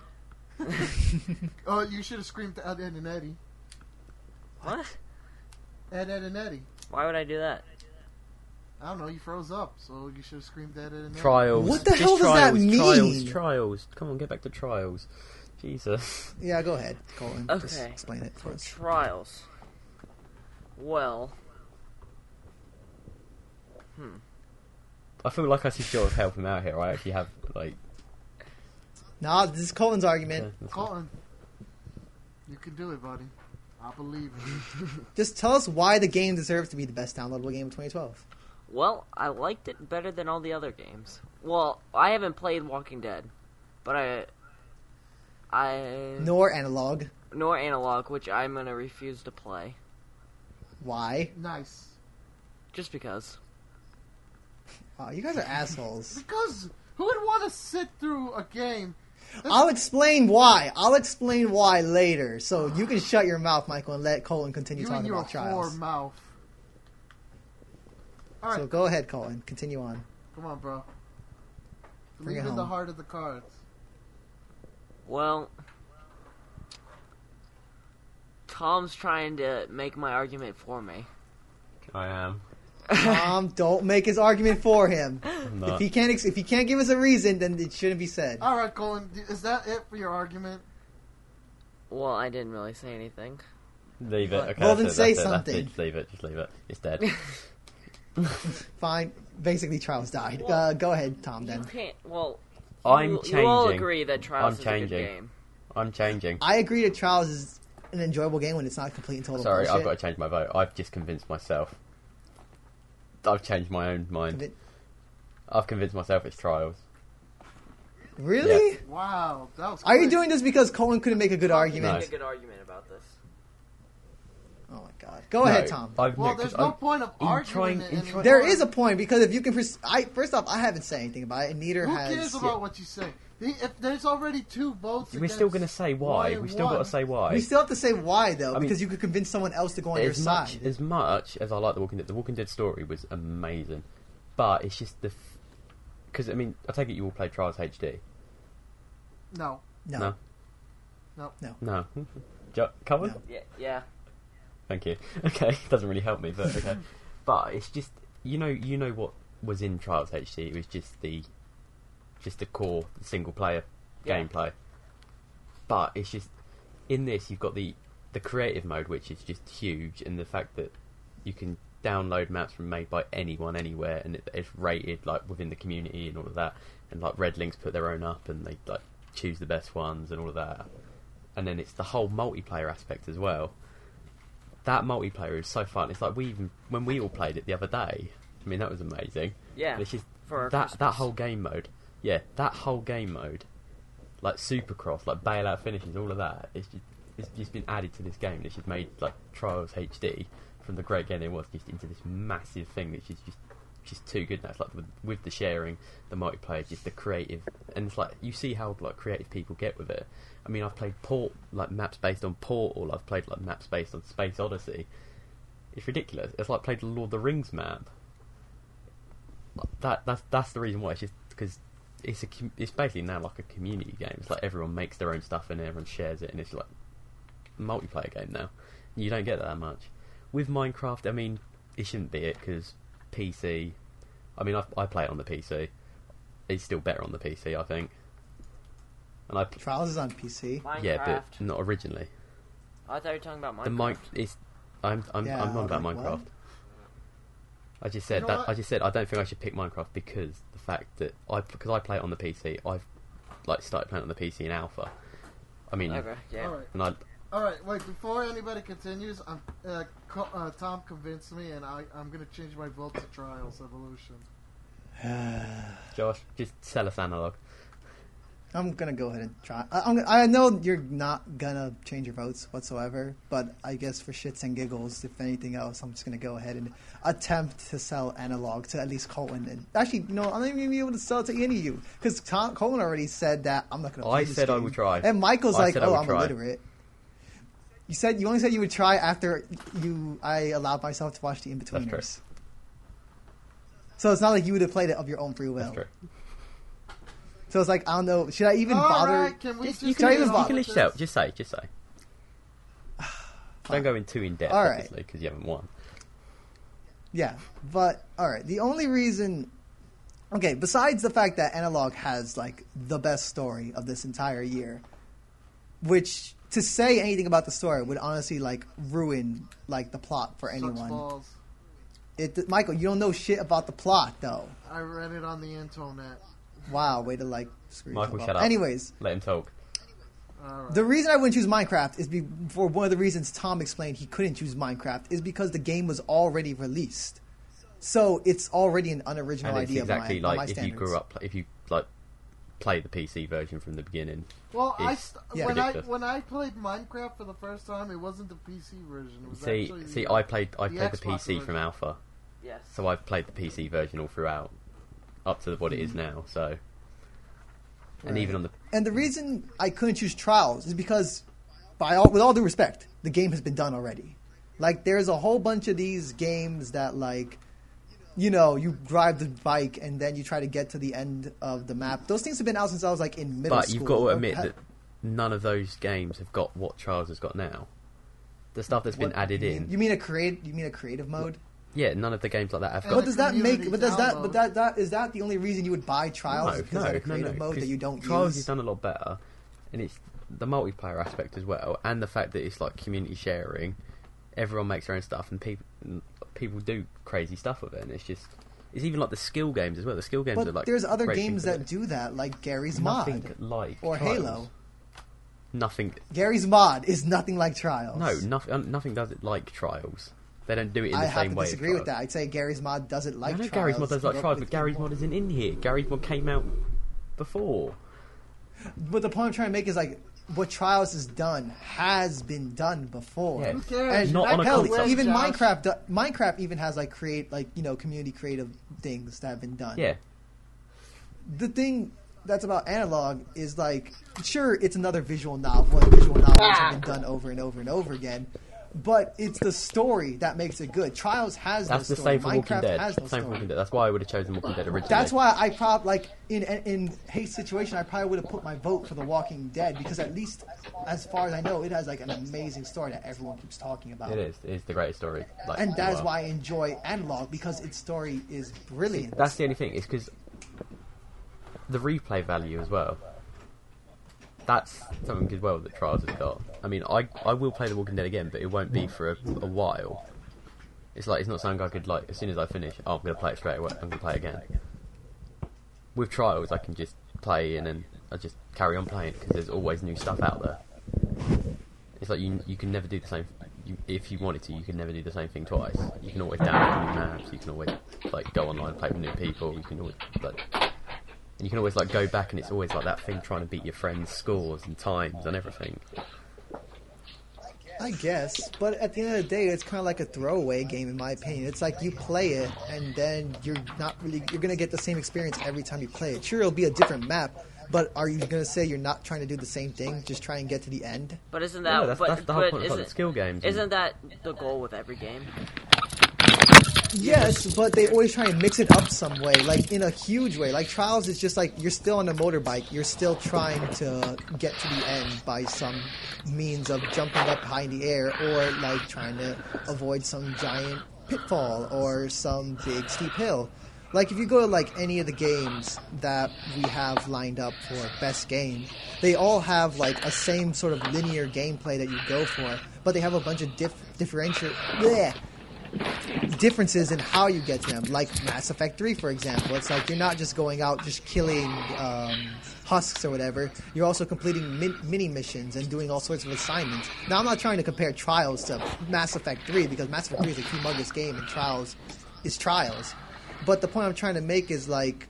Oh, you should have screamed Ed, Ed, and Eddie. What? Ed, Ed, and Eddie. Why would I do that? I don't know. You froze up, so you should have screamed Ed, Ed, and Eddie. Trials. What the Just hell does that trials, mean? Trials. Come on, get back to trials. Jesus. Yeah, go ahead, Colin. Just Okay. explain it for us. Trials. Well, I feel like I should sort of help him out here. I actually have like. Nah, this is Colin's argument. that's- Colton, you can do it, buddy. I believe in you. Just tell us why the game deserves to be the best downloadable game of 2012. well, I liked it better than all the other games. Well, I haven't played Walking Dead, but I Nor analog. nor Analog, which I'm gonna refuse to play, Why? Nice. just because. Wow, you guys are assholes. Because who would want to sit through a game? I'll explain why. I'll explain why later. So you can shut your mouth, Michael, and let Colin continue You and talking your about trials. whore mouth. All right, So go ahead, Colin. Continue on. come on, bro. Bring it Believe in the home. heart of the cards. Well, Tom's trying to make my argument for me. I am. Don't make his argument for him. I'm If not. he can't give us a reason, then it shouldn't be said. All right, Colin, is that it for your argument? Well, I didn't really say anything. Leave it. Okay, Well, that's then it, say that's it, that's something. it. Just leave it. Just leave it. It's dead. Fine. Basically, Trials died. Go ahead, Tom. You Then can't. Well, I'm you all changing. agree that Trials I'm is a changing. good game. I'm changing. I agree that Trials is an enjoyable game when it's not complete and total Sorry, bullshit. I've got to change my vote. I've just convinced myself. I've changed my own mind. Convi- I've convinced myself it's trials. Really? Wow, that was. Are you quick. doing this because Colin couldn't make a good argument? Make a good argument about this. Oh my god. Go ahead, Tom. Well, there's no point of arguing it anymore. There is a point because if you can, first off, I haven't said anything about it, and neither Who has. cares about what you say? If there's already 2 votes, We're still going to say why. one We still got to say why. We still have to say why though, I mean, because you could convince someone else to go on your as much side. as much as I like the Walking Dead story was amazing, but it's just because I mean I take it you all played Trials HD. No. No. No. Covered? No. Yeah. Thank you. Okay, doesn't really help me, but okay. But it's just you know what was in Trials HD. It was just the core single player Yeah. gameplay. But it's just in this you've got the creative mode, which is just huge, and the fact that you can download maps from made by anyone anywhere, and it's rated like within the community and all of that. And like Red Links put their own up, and they like choose the best ones and all of that. And then it's the whole multiplayer aspect as well. That multiplayer is so fun. It's like when we all played it the other day. I mean, that was amazing. Yeah. It's just For our that Christmas. whole game mode. Yeah, that whole game mode, like Supercross, like bailout finishes, all of that. It's just been added to this game. It's just made like Trials HD from the great game it was just into this massive thing that's just just too good now. It's like with the sharing, the multiplayer, just the creative, and it's like you see how like creative people get with it. I mean, I've played maps based on Portal. I've played like maps based on Space Odyssey. It's ridiculous. It's like played the Lord of the Rings map. That's the reason why. It's just because it's basically now like a community game. It's like everyone makes their own stuff and everyone shares it, and it's like a multiplayer game now. You don't get that much with Minecraft. I mean, it shouldn't be it because PC. I mean, I play it on the PC. It's still better on the PC, I think. And Trials is on PC. Minecraft. Yeah, but not originally. I thought you were talking about Minecraft. I'm not about like, Minecraft. what? I just said You know that. what? I just said I don't think I should pick Minecraft because the fact that because I play it on the PC. I've like started playing it on the PC in alpha. I mean, Okay, yeah. All right. and I All right, wait. Before anybody continues, Tom convinced me, and I'm gonna change my vote to Trials Evolution. Josh just sell us analog. I'm gonna go ahead and try. I know you're not gonna change your votes whatsoever, but I guess for shits and giggles, if anything else, I'm just gonna go ahead and attempt to sell analog to at least Colin. And actually, I'm not even gonna be able to sell it to any of you because Colin already said that I'm not gonna. Play I this said I game. would try. And Michael's I like, said I "Oh, would I'm try." illiterate." You only said you would try after I allowed myself to watch the In-Betweeners. That's So it's not like you would have played it of your own free will. That's true. So it's like I don't know. Should I even All bother? right, can we Just, just you Should I can, even you bother can with list this? out. Just say. Don't go in too in depth, All right. obviously, because you haven't won. Yeah, but all right. The only reason, okay, besides the fact that Analog has like the best story of this entire year, which to say anything about the story would honestly like ruin like the plot for Sucks anyone. balls. Michael, you don't know shit about the plot though. I read it on the internet. Wow, way to like screw Michael, yourself shut up. up. Anyways, Let him talk. All right. the reason I wouldn't choose Minecraft is for one of the reasons Tom explained he couldn't choose Minecraft is because the game was already released. So it's already an unoriginal And it's idea exactly by my like if you standards. grew up, if you like play the PC version from the beginning. Well, It's Yeah. ridiculous. when I played Minecraft for the first time, it wasn't the PC version. It was actually See, the, I played the Xbox PC version. from alpha, Yes. so I've played the PC version all throughout, up to what it is now. So, and Right. even on the And the reason I couldn't choose Trials is because, with all due respect, the game has been done already. Like, there's a whole bunch of these games that, like, you drive the bike and then you try to get to the end of the map. Those things have been out since I was, like, in middle but school. you've got to Or admit that none of those games have got what Trials has got now. The stuff that's been what- added you in. mean- You mean a creative mode? Yeah, none of the games like that have And got. But does that make? community But does that? But download. that is that the only reason you would buy Trials? because of the creative mode that 'cause you don't Trials use. is done a lot better, and it's the multiplayer aspect as well, and the fact that it's like community sharing. Everyone makes their own stuff, and people do crazy stuff with it. And it's even like the skill games as well. The skill games are But like there's other great games things that to do that, like Gary's nothing Mod like or Trials. Halo. Nothing. Gary's Mod is nothing like Trials. No, nothing does it like Trials. They don't do it in the I same have to way. as disagree with Trials. that. I'd say Gary's Mod doesn't like I know Trials. Gary's Mod does like but Trials, with but Gary's people- Mod isn't in here. Gary's Mod came out before. But the point I'm trying to make is like what Trials has done has been done before. Yeah. Who cares? And Not on a hell, console. even Josh. Minecraft even has like community creative things that have been done. Yeah, The thing that's about Analog is like, sure, it's another visual novel, and visual novels have been done over and over and over again. But it's the story that makes it good. Trials has that's no the story. same for Walking Minecraft Dead. has no Same for story. Walking Dead. That's why I would have chosen Walking Dead originally. That's why I probably like in Hate's situation, I probably would have put my vote for The Walking Dead because at least, as far as I know, it has like an amazing story that everyone keeps talking about. it is. It is the greatest story. Like, And that is well. why I enjoy Analog because its story is brilliant. That's the only thing. It's because the replay value as well. That's something as well that Trials has got. I mean, I will play The Walking Dead again, but it won't be for a while. It's not something I could like as soon as I finish. Oh, I'm going to play it straight away. I'm going to play it again. With Trials, I can just play and then I just carry on playing because there's always new stuff out there. It's like you can never do the same. If you wanted to, you can never do the same thing twice. You can always download new maps. You can always like go online and play with new people. You can always like. And you can always like go back, and it's always like that thing trying to beat your friends' scores and times and everything. I guess, but at the end of the day, it's kind of like a throwaway game, in my opinion. It's like you play it, and then you're gonna get the same experience every time you play it. Sure, it'll be a different map, but are you gonna say you're not trying to do the same thing, just try and get to the end? But isn't No, that that's the whole point of like, skill games. Isn't that the goal with every game? Yes, but they always try and mix it up some way, like in a huge way. Like Trials is just like you're still on a motorbike, you're still trying to get to the end by some means of jumping up high in the air, or like trying to avoid some giant pitfall or some big steep hill. Like if you go to like any of the games that we have lined up for best game, they all have like a same sort of linear gameplay that you go for, but they have a bunch of differences in how you get to them. Like Mass Effect 3, for example, it's like you're not just going out just killing husks or whatever. You're also completing mini missions and doing all sorts of assignments. Now, I'm not trying to compare Trials to Mass Effect 3 because Mass Effect 3 is a humongous game and Trials is Trials. But the point I'm trying to make is like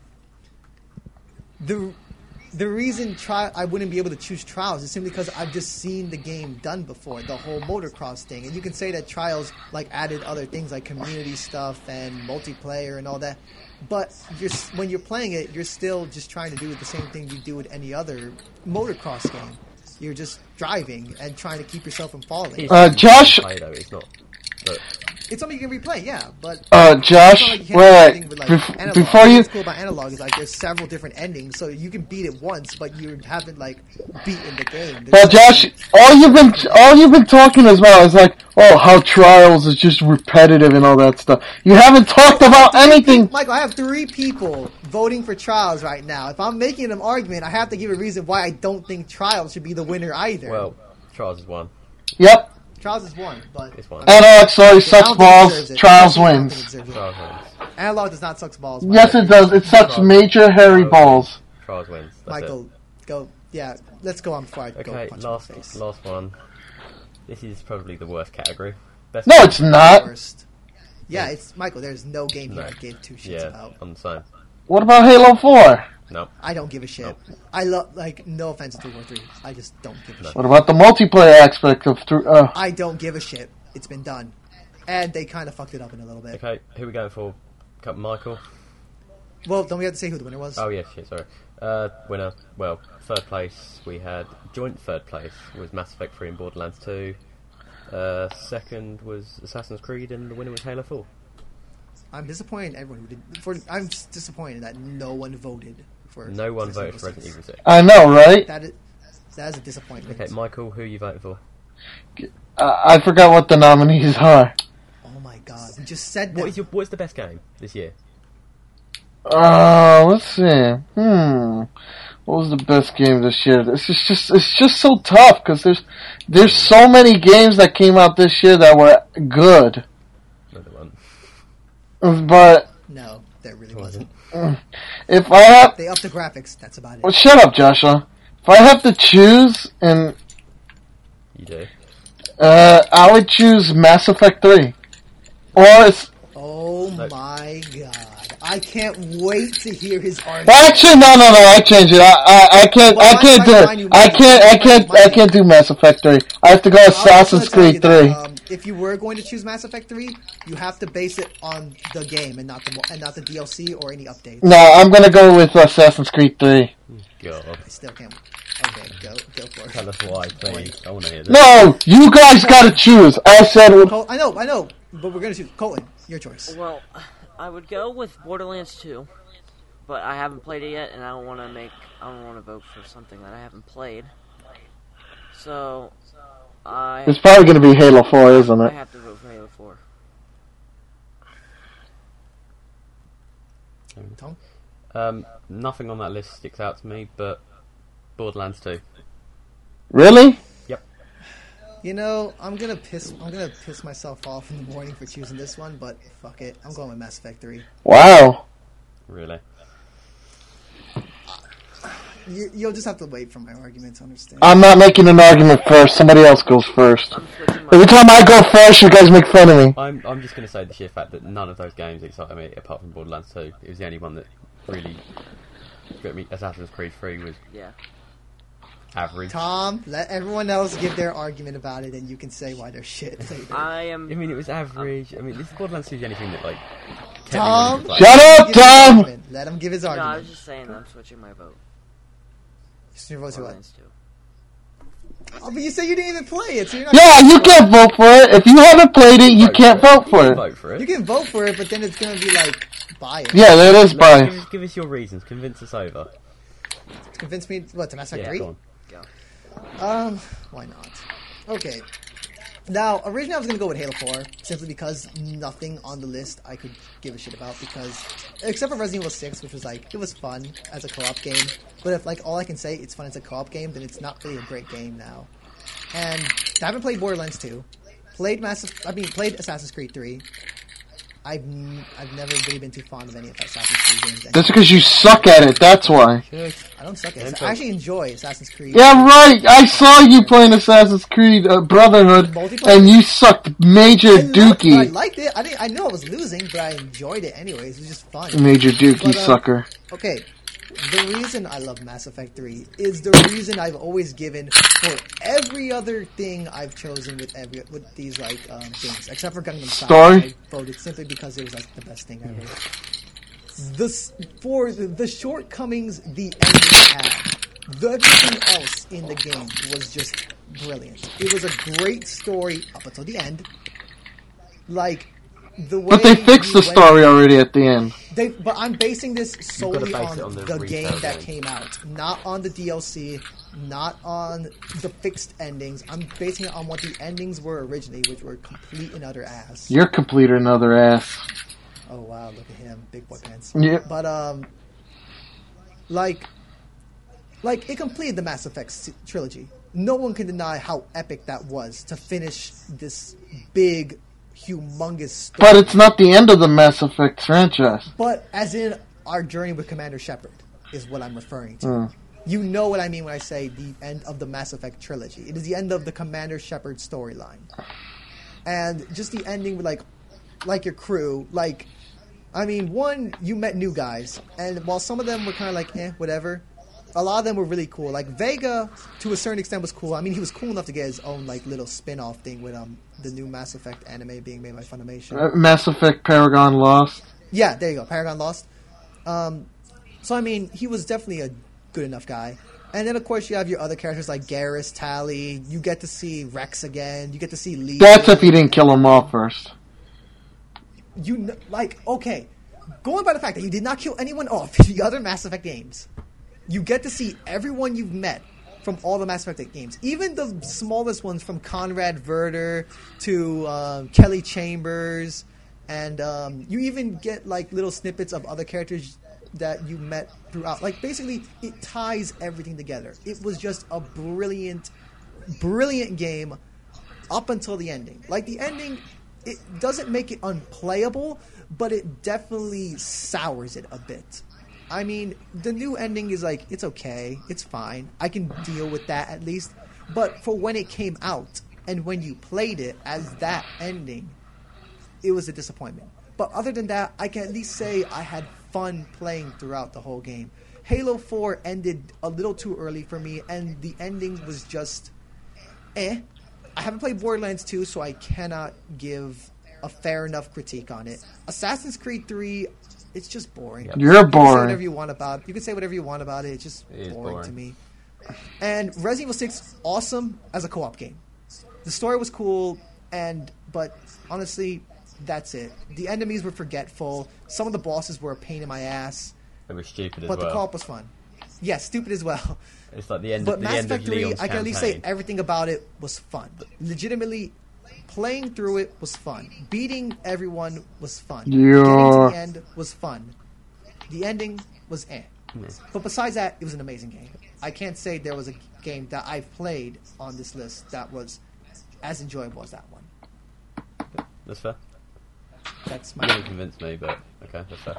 the reason I wouldn't be able to choose Trials is simply because I've just seen the game done before, the whole motocross thing. And you can say that Trials like added other things like community stuff and multiplayer and all that. But when you're playing it, you're still just trying to do the same thing you do with any other motocross game. You're just driving and trying to keep yourself from falling. Josh. It's not. But It's something you can replay, yeah, but Josh, it's not like you can't do anything with, like, before you, what's cool about Analog is like there's several different endings, so you can beat it once, but you haven't like beaten the game. but Josh, all you've been talking about is like, oh, how Trials is just repetitive and all that stuff. You haven't talked about anything. Michael, I have 3 people voting for Trials right now. If I'm making an argument, I have to give a reason why I don't think Trials should be the winner either. well, Trials is one. Yep. Trials is one, but It's one. Analog, sorry, I sucks don't think it deserves balls. it. Trials I don't wins. think it deserves it. Trials wins. Analog does not suck balls. Yes, it does. It sucks major hairy balls. Trials wins. That's Michael, go. Yeah, let's go on before I it. go Okay, punch him in the face. last one. This is probably the worst category. Best No, game. it's not. Worst. Yeah, it's Michael. There's no game here No. I gave 2 shits Yeah, about. I'm the same. What about Halo 4? No. I don't give a shit. Nope. I love no offense to War 3. I just don't give a shit. What about the multiplayer aspect of I don't give a shit. It's been done, and they kind of fucked it up in a little bit. Okay, who we going for? Michael? Well, don't we have to say who the winner was? Oh, yeah, shit, sorry. Winner. Well, third place, we had joint third place was Mass Effect 3 and Borderlands 2. Second was Assassin's Creed, and the winner was Halo 4. I'm disappointed in everyone who did. I'm just disappointed that no one voted for. No one Resident voted for Evil 6. Resident Evil 6. I know, right? That is a disappointment. Okay, Michael, who are you voting for? I forgot what the nominees are. Oh my god, we just said that. What's the best game this year? Let's see. What was the best game this year? It's just so tough because there's so many games that came out this year that were good. Another one. But No, there really wasn't. if I have, They upped the graphics. That's about it. well, shut up, Joshua. If I have to choose, and You do. I would choose Mass Effect 3, or it's. Oh No. my god. I can't wait to hear his argument. Well, actually, no. I change it. I can't. Well, I can't do it. I can't do Mass Effect 3. I have to go Assassin's Creed 3. If you were going to choose Mass Effect 3, you have to base it on the game and not the DLC or any updates. No, I'm gonna go with Assassin's Creed 3. God. I still can't. Okay, go for it. Tell us why, please. I want to hear this. No, you guys gotta choose. I said. I know, but we're gonna choose Colton. Your choice. Well, I would go with Borderlands 2, but I haven't played it yet, and I don't want to vote for something that I haven't played. So, It's probably gonna be Halo 4, isn't I it? have to vote for Halo 4. Tom? Nothing on that list sticks out to me, but Borderlands 2. Really? You know, I'm gonna piss myself off in the morning for choosing this one, but fuck it, I'm going with Mass Effect 3. Wow. Really? You'll just have to wait for my argument to understand. I'm not making an argument first. Somebody else goes first. I'm switching Every my. time I go first, you guys make fun of me. I'm just going to say the sheer fact that none of those games excited me apart from Borderlands 2. It was the only one that really got me. Assassin's Creed 3 was Yeah. average. Tom, let everyone else give their argument about it, and you can say why they're shit later. I mean, it was average. I mean, this Borderlands 2 is anything that, like... Tom, kept me Shut up, Tom! Let him give his No, argument. I was just saying I'm switching my vote. Your vote's what? Borderlands 2. Oh, but you said you didn't even play it, so you're not. Yeah, you can't vote for it. If you haven't played it, you can't vote for it. Vote for it. You can vote for it, but then it's gonna be like biased. Yeah, that is biased. Give us your reasons. Convince us over. Convince me what to Mass Effect 3? Go on. Go. Why not? Okay. Now, originally I was gonna go with Halo 4, simply because nothing on the list I could give a shit about, because except for Resident Evil 6, which was like it was fun as a co-op game. But if like all I can say it's fun as a co-op game, then it's not really a great game now. And I haven't played Borderlands 2. Played Assassin's Creed 3. I've never really been too fond of any of Assassin's Creed games. That's because you suck at it, that's why. I don't suck at it. I actually enjoy Assassin's Creed. Yeah, right! I saw you playing Assassin's Creed Brotherhood, Multiplayer? and you sucked major I dookie. liked it. I knew I was losing, but I enjoyed it anyways. It was just fun. Major dookie But, sucker. Okay, the reason I love Mass Effect 3 is the reason I've always given for every other thing I've chosen with these like games, except for Gundam Style. Story? I voted simply because it was like the best thing ever. For the shortcomings the ending had, everything else in the game was just brilliant. It was a great story up until the end. Like the way But they fixed the story already at the end. But I'm basing this solely base on it on the the game retail that game. came out, not on the DLC, not on the fixed endings. I'm basing it on what the endings were originally, which were complete and utter ass. You're complete another ass. Oh wow, look at him, big boy pants. Yeah. But like it completed the Mass Effect trilogy. No one can deny how epic that was to finish this big, humongous story. But it's not the end of the Mass Effect franchise. But as in our journey with Commander Shepard is what I'm referring to. Mm. You know what I mean when I say the end of the Mass Effect trilogy. It is the end of the Commander Shepard storyline. And just the ending with like your crew, like I mean, one, you met new guys, and while some of them were kind of like, whatever, a lot of them were really cool. Like Vega, to a certain extent, was cool. I mean, he was cool enough to get his own like little spin-off thing with the new Mass Effect anime being made by Funimation. Mass Effect Paragon Lost. Yeah, there you go. Paragon Lost. So, I mean, he was definitely a good enough guy. And then, of course, you have your other characters like Garrus, Tali. You get to see Rex again. You get to see Lee. That's if you didn't kill them all first. Okay, going by the fact that you did not kill anyone off in the other Mass Effect games, you get to see everyone you've met from all the Mass Effect games. Even the smallest ones, from Conrad Verter to Kelly Chambers. And you even get like little snippets of other characters that you met throughout. Like basically, it ties everything together. It was just a brilliant, brilliant game up until the ending. Like the ending, it doesn't make it unplayable, but it definitely sours it a bit. I mean, the new ending is like, it's okay, it's fine. I can deal with that at least. But for when it came out and when you played it as that ending, it was a disappointment. But other than that, I can at least say I had fun playing throughout the whole game. Halo 4 ended a little too early for me, and the ending was just I haven't played Borderlands 2, so I cannot give a fair enough critique on it. Assassin's Creed 3, it's just boring. You're You can say boring. whatever you want about it. You can say whatever you want about it. It's just It is boring to boring. me. And Resident Evil 6, awesome as a co-op game. The story was cool, but honestly, that's it. The enemies were forgetful. Some of the bosses were a pain in my ass, It was stupid as but well. the co-op was fun. Yeah, stupid as well. It's like the end. But the Mass end Effect of 3, Leon's I can at least say campaign. everything about it was fun. Legitimately, playing through it was fun. Beating everyone was fun. Getting to Yeah. the end was fun. The ending was But besides that, it was an amazing game. I can't say there was a game that I've played on this list that was as enjoyable as that one. That's fair. That's You my... didn't convince me, but okay, that's fair.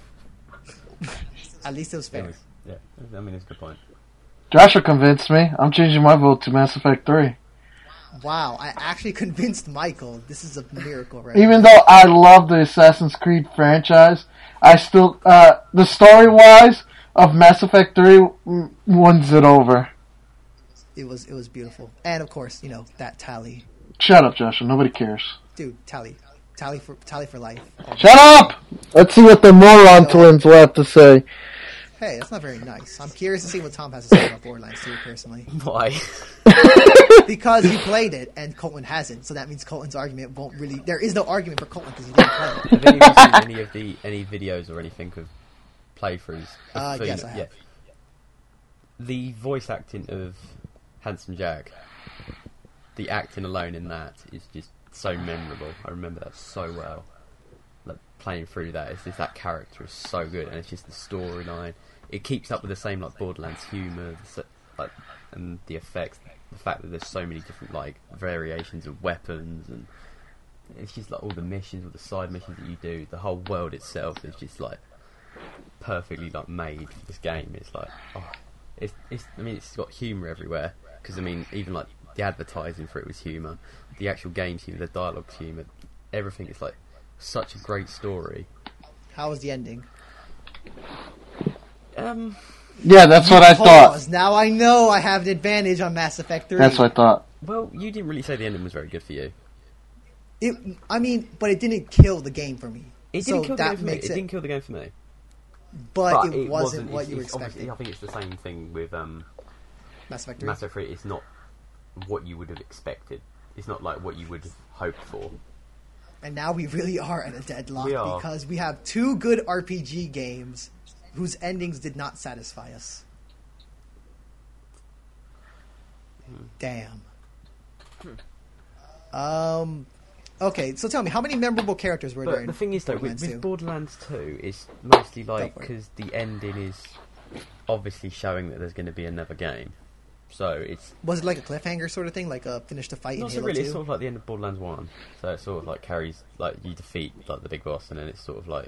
At least it was fair. Yeah, I mean, it's a good point. Joshua convinced me. I'm changing my vote to Mass Effect 3. Wow, I actually convinced Michael. This is a miracle, right? Even though I love the Assassin's Creed franchise, I still, the story-wise of Mass Effect 3 wins it over. it was beautiful. And of course, that Tally, Shut up, Joshua. Nobody cares. dude, Tally for life. Oh, Shut up! Let's see what the moron twins will have to say. hey, that's not very nice. I'm curious to see what Tom has to say about Borderlands 2, personally, Why? because he played it and Colton hasn't. So that means Colton's argument won't really. There is no argument for Colton because he didn't play it. Have any of you seen any videos or anything of playthroughs? Yes, I have. The voice acting of Handsome Jack, the acting alone in that is just so memorable. I remember that so well. Like playing through that, it's just that character is so good, and it's just the storyline. It keeps up with the same like Borderlands humour, and the effects. The fact that there's so many different like variations of weapons, and it's just like all the missions, all the side missions that you do. The whole world itself is just like perfectly like made for this game. It's like, it's got humour everywhere. Because even like the advertising for it was humour, the actual game's humour, the dialogue's humour, everything is like such a great story. How was the ending? Yeah, that's what I thought. Pause. Now I know I have an advantage on Mass Effect 3. That's what I thought. Well, you didn't really say the ending was very good for you. But it didn't kill the game for me. It didn't kill the game for me. It didn't kill the game for me. But it wasn't what you expected. I think it's the same thing with Mass Effect 3. Mass Effect 3. It's not what you would have expected. It's not like what you would have hoped for. And now we really are at a deadlock We are. because we have two good RPG games whose endings did not satisfy us. Damn. Okay, so tell me, how many memorable characters were there But in the thing is, though, Borderlands with 2? Borderlands 2, it's mostly like Go for it. because the ending is obviously showing that there's going to be another game. So it's Was it like a cliffhanger sort of thing, like a finish the fight in not so Halo really. 2? It's sort of like the end of Borderlands 1. So it sort of like carries like you defeat like the big boss, and then it's sort of like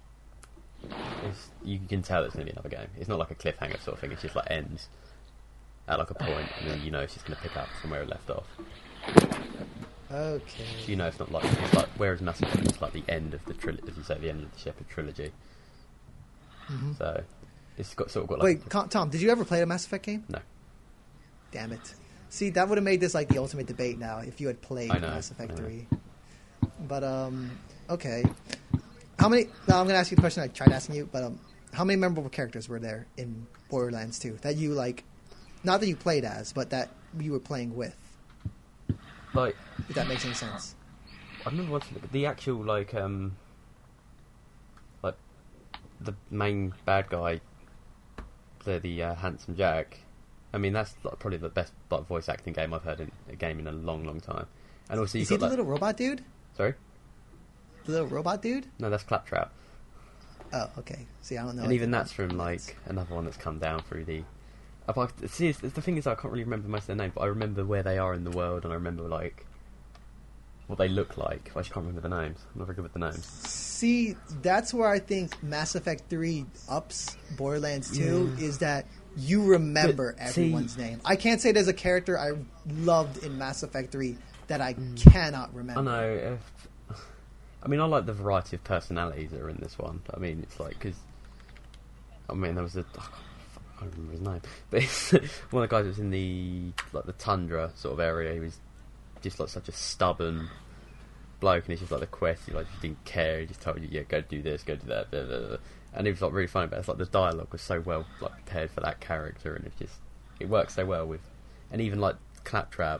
you can tell it's going to be another game. It's not like a cliffhanger sort of thing. It's just like ends at like a point, and then it's just going to pick up from where it left off. Okay. So it's not like it's like whereas Mass Effect is like the end of the trilogy, as you say, the end of the Shepard trilogy. Mm-hmm. So it's got like Wait, Tom, did you ever play a Mass Effect game? No. Damn it. See, that would have made this like the ultimate debate now if you had played I know, Mass Effect I know. 3. But, okay. How many... Now, I'm going to ask you the question I tried asking you, but how many memorable characters were there in Borderlands 2 that you, like... Not that you played as, but that you were playing with, like if that makes any sense. I remember once the actual like the main bad guy, the Handsome Jack. I mean, that's like, probably the best like, voice acting game I've heard in a game in a long, long time. And also, Is you've he got the little robot dude? Sorry, The little robot dude? no, that's Claptrap. Oh, okay. See, I don't know. And even anything that's from about like another one that's come down through the. See, the thing is, I can't really remember most of their names, but I remember where they are in the world, and I remember like what they look like. I just can't remember the names. I'm not very good with the names. See, that's where I think Mass Effect 3 ups Borderlands 2 is that you remember But, see- everyone's name. I can't say there's a character I loved in Mass Effect 3 that I cannot remember. I know. I mean, I like the variety of personalities that are in this one. I mean, it's like because there was a. I can't remember his name, but it's one of the guys that was in the tundra sort of area. He was just like such a stubborn bloke, and it's just like the quest. He just didn't care. He just told you, yeah, go do this, go do that, blah, blah, blah. And it was like really funny. But it's like the dialogue was so well prepared for that character, and it works so well with, and even like Claptrap.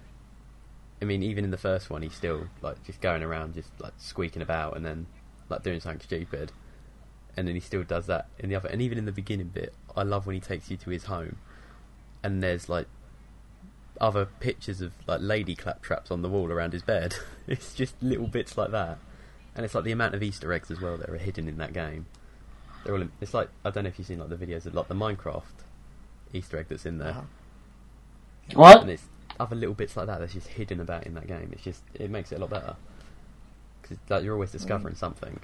I mean, even in the first one, he's still like just going around, just like squeaking about, and then like doing something stupid, and then he still does that in the other. And even in the beginning bit, I love when he takes you to his home, and there's like other pictures of like lady Claptraps on the wall around his bed. It's just little bits like that, and it's like the amount of Easter eggs as well that are hidden in that game. They're all. It's like I don't know if you've seen like the videos of like the Minecraft Easter egg that's in there. Uh-huh. What? And it's other little bits like that that's just hidden about in that game. It makes it a lot better because like you're always discovering something.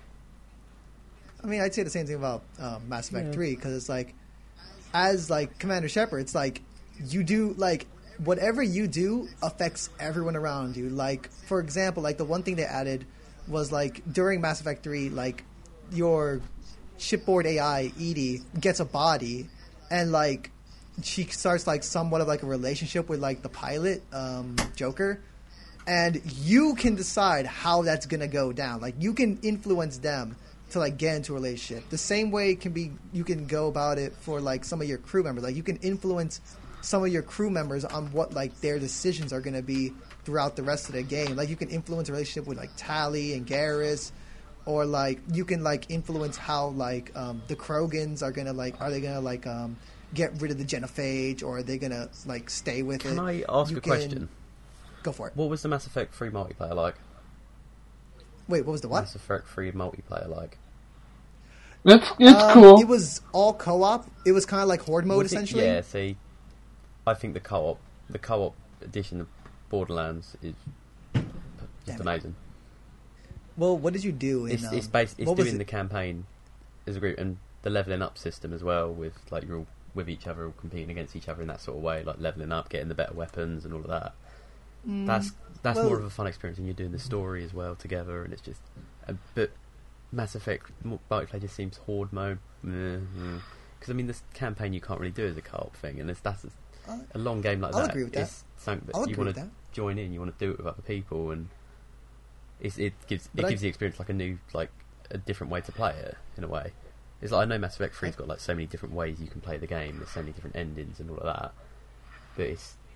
I mean, I'd say the same thing about Mass Effect 3 because it's like, as like Commander Shepard, it's like you do like whatever you do affects everyone around you. Like for example, like the one thing they added was like during Mass Effect 3, like your shipboard AI Edie gets a body, and like she starts like somewhat of like a relationship with like the pilot, Joker, and you can decide how that's gonna go down. Like you can influence them to like get into a relationship. The same way it can be you can go about it for like some of your crew members. Like you can influence some of your crew members on what like their decisions are gonna be throughout the rest of the game. Like you can influence a relationship with like Tali and Garrus, or like you can like influence how like the Krogans are gonna like get rid of the genophage, or are they gonna like stay with it? Can I ask a question? Go for it. What was the Mass Effect 3 multiplayer like? Wait, what was the what? Mass Effect 3 multiplayer like? It's cool. It was all co-op. It was kind of like horde mode, Was it- essentially. Yeah, see, I think the co-op edition of Borderlands is Damn just it. amazing. Well, what did you do? In, It's what was doing it? the campaign as a group, and the leveling up system as well, with like you're all with each other, all competing against each other in that sort of way, like leveling up, getting the better weapons and all of that. That's well- more of a fun experience, and you're doing the story as well together, and it's just. But Mass Effect multiplayer just seems horde mode, because I mean this campaign you can't really do as a co-op thing, and that's a long game like I'll that. agree with that. It's something I'll that you agree want with to that. join in, you want to do it with other people, and it gives But the experience like a different way to play it in a way. It's like I know Mass Effect 3's got like so many different ways you can play the game. There's so many different endings and all of that, but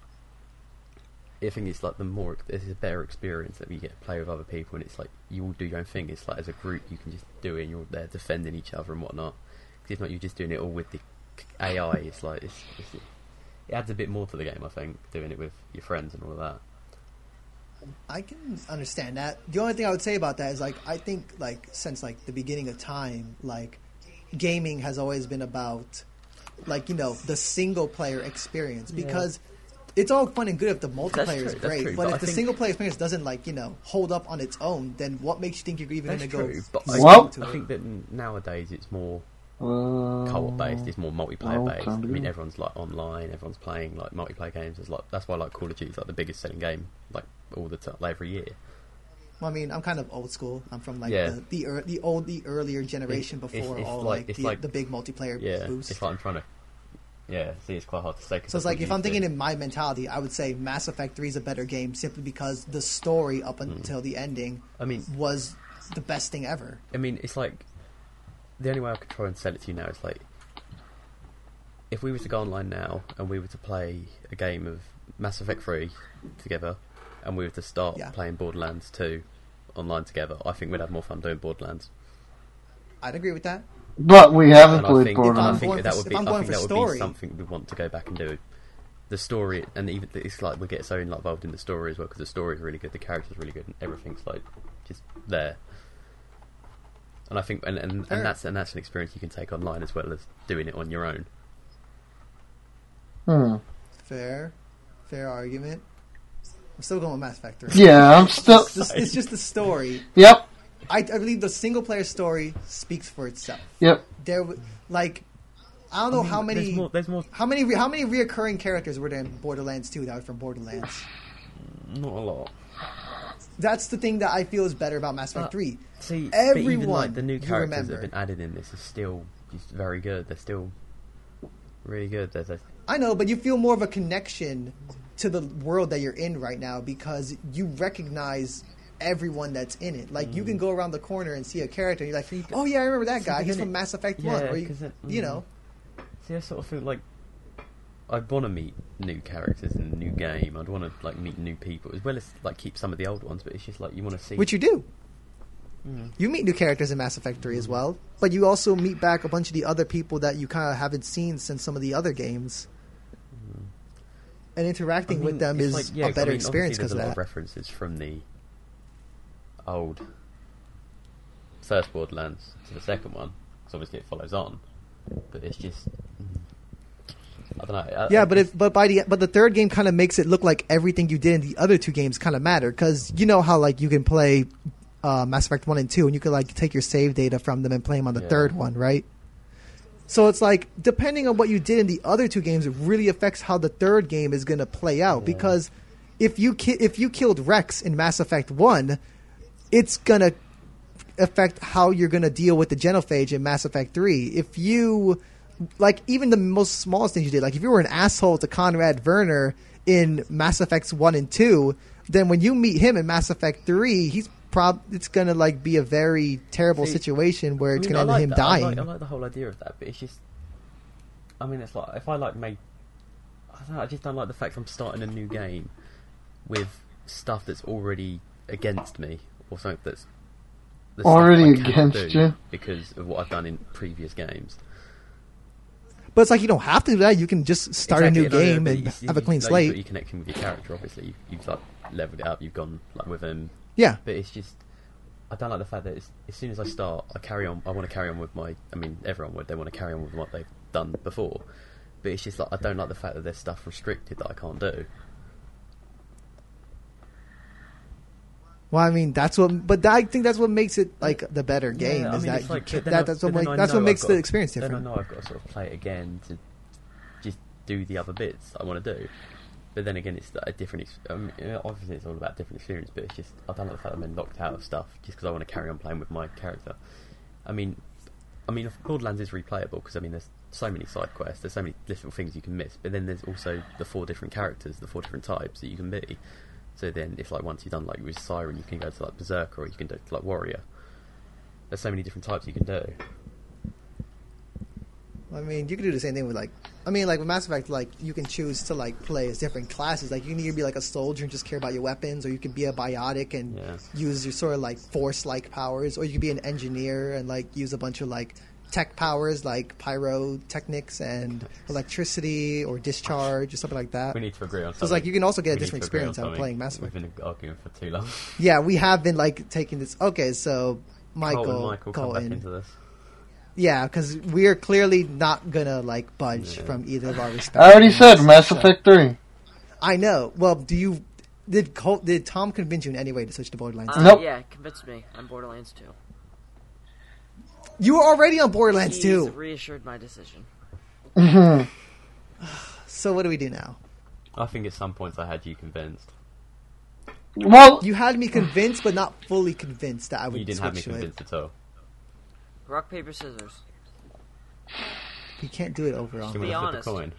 I think it's like it's a better experience that you get to play with other people, and it's like you all do your own thing. It's like as a group you can just do it, and you're there defending each other and whatnot. Because if not, you're just doing it all with the AI. It's like it adds a bit more to the game. I think doing it with your friends and all of that. I can understand that. The only thing I would say about that is like I think like since like the beginning of time, like gaming has always been about like the single player experience, because it's all fun and good if the multiplayer is true, that's great, true, but but if I the think- single player experience doesn't like hold up on its own, then what makes you think you're even That's going to true, go? but Well- I think that nowadays it's more Uh, co-op based. It's more multiplayer okay. based. I mean, everyone's like online. Everyone's playing like multiplayer games. That's why like Call of Duty is like the biggest selling game like all the time, like, every year. Well, I mean, I'm kind of old school. I'm from like Yeah. the earlier generation before it's all like- it's like- the big multiplayer Yeah, boost. it's like I'm trying to. Yeah, see, it's quite hard to say. 'Cause So it's that's like what if I'm you thinking do. in my mentality, I would say Mass Effect 3 is a better game simply because the story up until the ending I mean, was the best thing ever. it's like the only way I could try and sell it to you now is like if we were to go online now and we were to play a game of Mass Effect 3 together, and we were to start Yeah. playing Borderlands 2 online together, I think we'd have more fun doing Borderlands. I'd agree with that. But we haven't And I played think, Borderlands. going that for- would if be, I'm going for that would story- be something we want to go back and do. The story, and even it's like we get so involved in the story as well, because the story is really good, the characters really good, and everything's like just there. And I think, and Fair. that's an experience you can take online as well as doing it on your own. Fair argument. I'm still going with Mass Effect 3. Yeah, I'm still. It's just the story. Yep, I believe the single player story speaks for itself. yep. Like I don't know how many There's more. how many reoccurring characters were there in Borderlands 2 that were from Borderlands. Not a lot. That's the thing that I feel is better about Mass Effect 3. See, but even Everyone like the new you characters that remember. have been added in this is still just very good. They're still really good. I know, but you feel more of a connection to the world that you're in right now because you recognize everyone that's in it. Like you can go around the corner and see a character and you're like, "Oh yeah, I remember that guy. but He's then from Mass Effect yeah, 1." Or you know. See, I sort of feel like I want to meet new characters in a new game. I'd want to like meet new people as well as like keep some of the old ones. But it's just like you want to see. Which you do. You meet new characters in Mass Effect 3 as well, but you also meet back a bunch of the other people that you kind of haven't seen since some of the other games. And interacting with them it's is like, yeah, a better I mean, experience obviously because of there's a lot that. of references from the old first Borderlands to the second one, because obviously it follows on. But it's just I don't know. Yeah, but the third game kind of makes it look like everything you did in the other two games kind of matter because you know how like you can play Mass Effect 1 and 2 and you can like take your save data from them and play them on the Yeah. third one, right? So it's like depending on what you did in the other two games, it really affects how the third game is going to play out. Because if you killed Rex in Mass Effect 1, it's going to affect how you're going to deal with the genophage in Mass Effect 3. If you like even the most smallest things you did. Like if you were an asshole to Conrad Werner in Mass Effects 1 and 2, then when you meet him in Mass Effect 3, it's gonna like be a very terrible situation where it's gonna end with him dying. I like the whole idea of that, but it's just, I mean, it's like if I like made, I don't know, I just don't like the fact I'm starting a new game with stuff that's already against me or something that's already stuff I can't against do you because of what I've done in previous games. But it's like you don't have to do that. You can just start a new Exactly, game but and you- have a clean like, slate. You're connecting with your character, obviously. You've like leveled it up. You've gone like with him. Yeah. But it's just, I don't like the fact that as soon as I start, I carry on. I want to carry on with my. I mean, everyone would. They want to carry on with what they've done before. But it's just like I don't like the fact that there's stuff restricted that I can't do. Well, I mean, I think that's what makes it like the better game. Yeah, I is mean, that it's like, you but can, then that's I- what but then I that's know what makes I've the got- experience Then I different. know I've got to sort of play it again to just do the other bits I want to do. But then again, it's a different. Obviously, it's all about different experience. But it's just I don't like the fact that I'm locked out of stuff just because I want to carry on playing with my character. I mean, Borderlands is replayable because I mean, there's so many side quests. There's so many little things you can miss. But then there's also the 4 different characters, the 4 different types that you can be. So then, if like once you've done like with Siren, you can go to like Berserker or you can do like Warrior. There's so many different types you can do. I mean, you can do the same thing with like with Mass Effect, like you can choose to like play as different classes. Like you can either be like a soldier and just care about your weapons, or you can be a biotic and use your sort of like force-like powers, or you can be an engineer and like use a bunch of like tech powers like pyrotechnics and electricity or discharge or something like that. We need to agree on something. So it's like you can also get a We need different to agree on experience out of something. playing Mass Effect. We've been arguing for too long. Yeah, we have been like taking this. Okay, so Michael Colton, come back into this. Yeah, because we are clearly not gonna like budge from either of our respective. I already said games, Mass so- Effect 3. I know. Well, did Tom convince you in any way to switch to Borderlands? Nope. Yeah, convinced me. I'm Borderlands 2. You were already on Borderlands He's 2. reassured my decision. So what do we do now? I think at some points I had you convinced. Well, You had me convinced, but not fully convinced that I would You didn't switch have me to it. convinced at all. Rock, paper, scissors. We can't do it overall. Do you Be want to flip honest.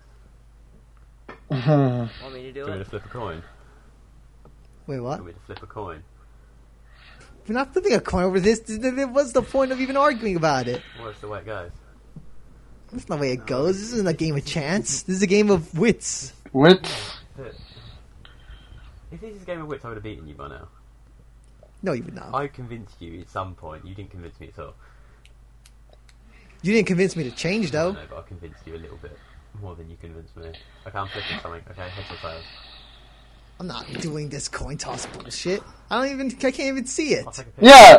a coin? Want me to do Do you want me it? to flip a coin? Wait, Do what? you want me to flip a coin? We're not flipping a coin over this. What's the point of even arguing about it? Well, that's the way it goes. That's not the way it goes. This isn't a game of chance. This is a game of wits. wits. But if this is a game of wits, I would have beaten you by now. No, you would not. I convinced you at some point. You didn't convince me at all. You didn't convince me to change, though. No, but I convinced you a little bit more than you convinced me. Okay, I'm flipping something. Okay, heads or tails. I'm not doing this coin toss bullshit. I can't even see it. I'll take a picture. Yeah,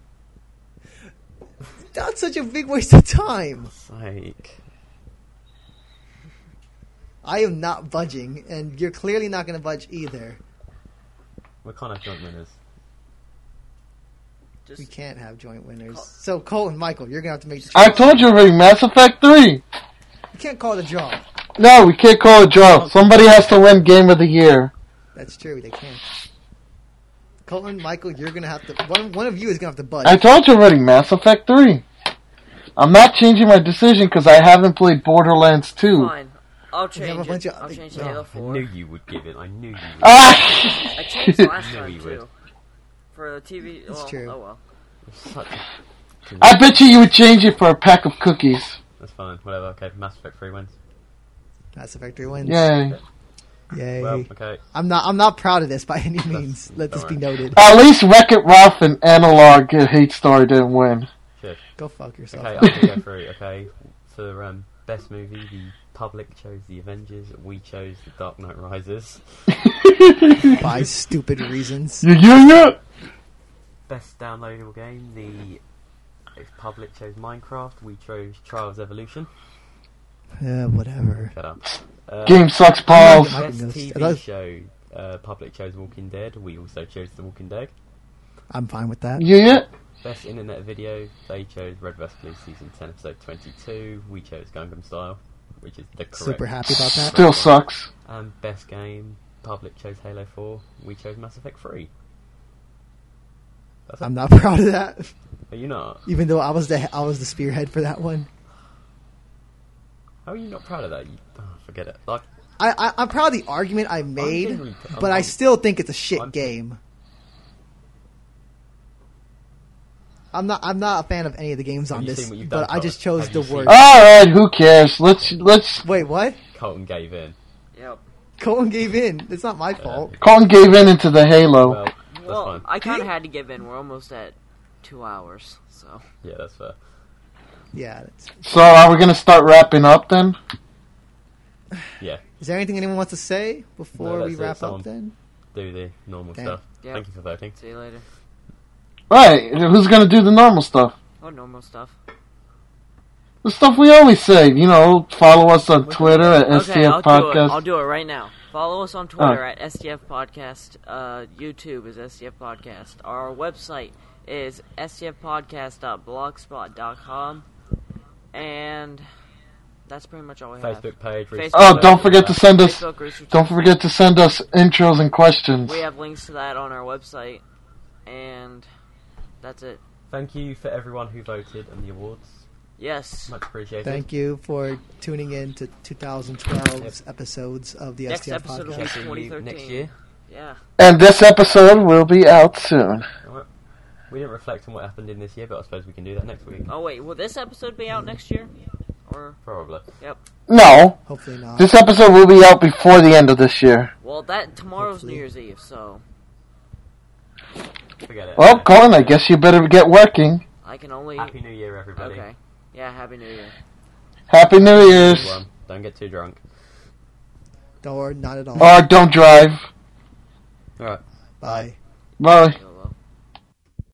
That's such a big waste of time. Like, I am not budging, and you're clearly not going to budge either. we can't have joint winners. Just We can't have joint winners. So, Cole and Michael, you're going to have to make the choice. I told you already, Mass Effect 3. You can't call it a draw. No, we can't call it draw. Somebody has to win Game of the Year. That's true, they can't. Colton, Michael, you're going to have to... One of you is going to have to budge. I told you already, Mass Effect 3. I'm not changing my decision because I haven't played Borderlands 2. fine. I'll You have a change bunch it. of- I'll change no. to Halo I 4. knew you would give it. I knew you would. Ah! I changed last Knew time you would. too. For the TV. That's Well, true. oh well. Such a- I bet you would change it for a pack of cookies. That's fine. Whatever. Okay, Mass Effect 3 wins. Mass Effect 3 wins. Yay. Yay. Well, okay. I'm not proud of this by any means. Let this don't be worry. noted. At least Wreck-It Ralph and Analog get Hate Story didn't win. Shit. Go fuck yourself. Okay, I'm gonna go through. Okay, for best movie, the public chose The Avengers. We chose The Dark Knight Rises. By stupid reasons. Yeah. Best downloadable game, the public chose Minecraft. We chose Trials Evolution. Whatever. Shut up. Game sucks balls. Best I TV thought- show, public chose Walking Dead. We also chose The Walking Dead. I'm fine with that. Yeah. Best internet video, they chose Red vs Blue season 10 episode 22. We chose Gangnam Style, which is the correct. Super happy about that. Still sucks. Best game, public chose Halo 4. We chose Mass Effect 3. That's I'm not proud of that. Are you not? Even though I was the spearhead for that one. How are you not proud of that? Forget it. Like, I'm proud of the argument I made, genuinely- but I still think it's a shit I'm- game. I'm not a fan of any of the games Have on you this, seen what you've done, but I just Colin? chose Have the you seen- worst. Alright, who cares? Let's. Wait, what? Colton gave in. Yep. Colin gave in. It's not my fault. Colton gave in into the Halo. Well, that's Well, fine. I kind of had to give in. We're almost at 2 hours, so. Yeah, that's fair. Yeah. That's... So are we gonna start wrapping up then? Yeah, Is there anything anyone wants to say before No, we that's it. wrap Someone- up then? do the normal Okay. stuff. Yeah. Thank you for voting. See you later. Right, who's gonna do the normal stuff? Oh, normal stuff. The stuff we always say, follow us on Twitter at Okay, STF I'll do it. Podcast. I'll do it right now. Follow us on Twitter at STF Podcast. YouTube is STF Podcast. Our website is stfpodcast.blogspot.com. And that's pretty much all we have. Facebook page. Facebook. Oh, don't forget to send us. Facebook, Research. Don't forget to send us intros and questions. We have links to that on our website. And that's it. Thank you for everyone who voted on the awards. Yes. Much appreciated. Thank you for tuning in to 2012's episodes of the Next STF episode will be podcast. Checking you 2013. next year. Yeah. And this episode will be out soon. Alright. We didn't reflect on what happened in this year, but I suppose we can do that next week. Oh, wait. Will this episode be out next year? Or. Probably. Yep. No, Hopefully not. this episode will be out before the end of this year. Well, tomorrow's Hopefully. New Year's Eve, so. Forget it. Well, Colin, I guess you better get working. I can only. Happy New Year, everybody. Okay. Yeah, Happy New Year. Happy New Year's. Everyone, don't get too drunk. Or not at all. Or don't drive. Alright. Bye. Bye.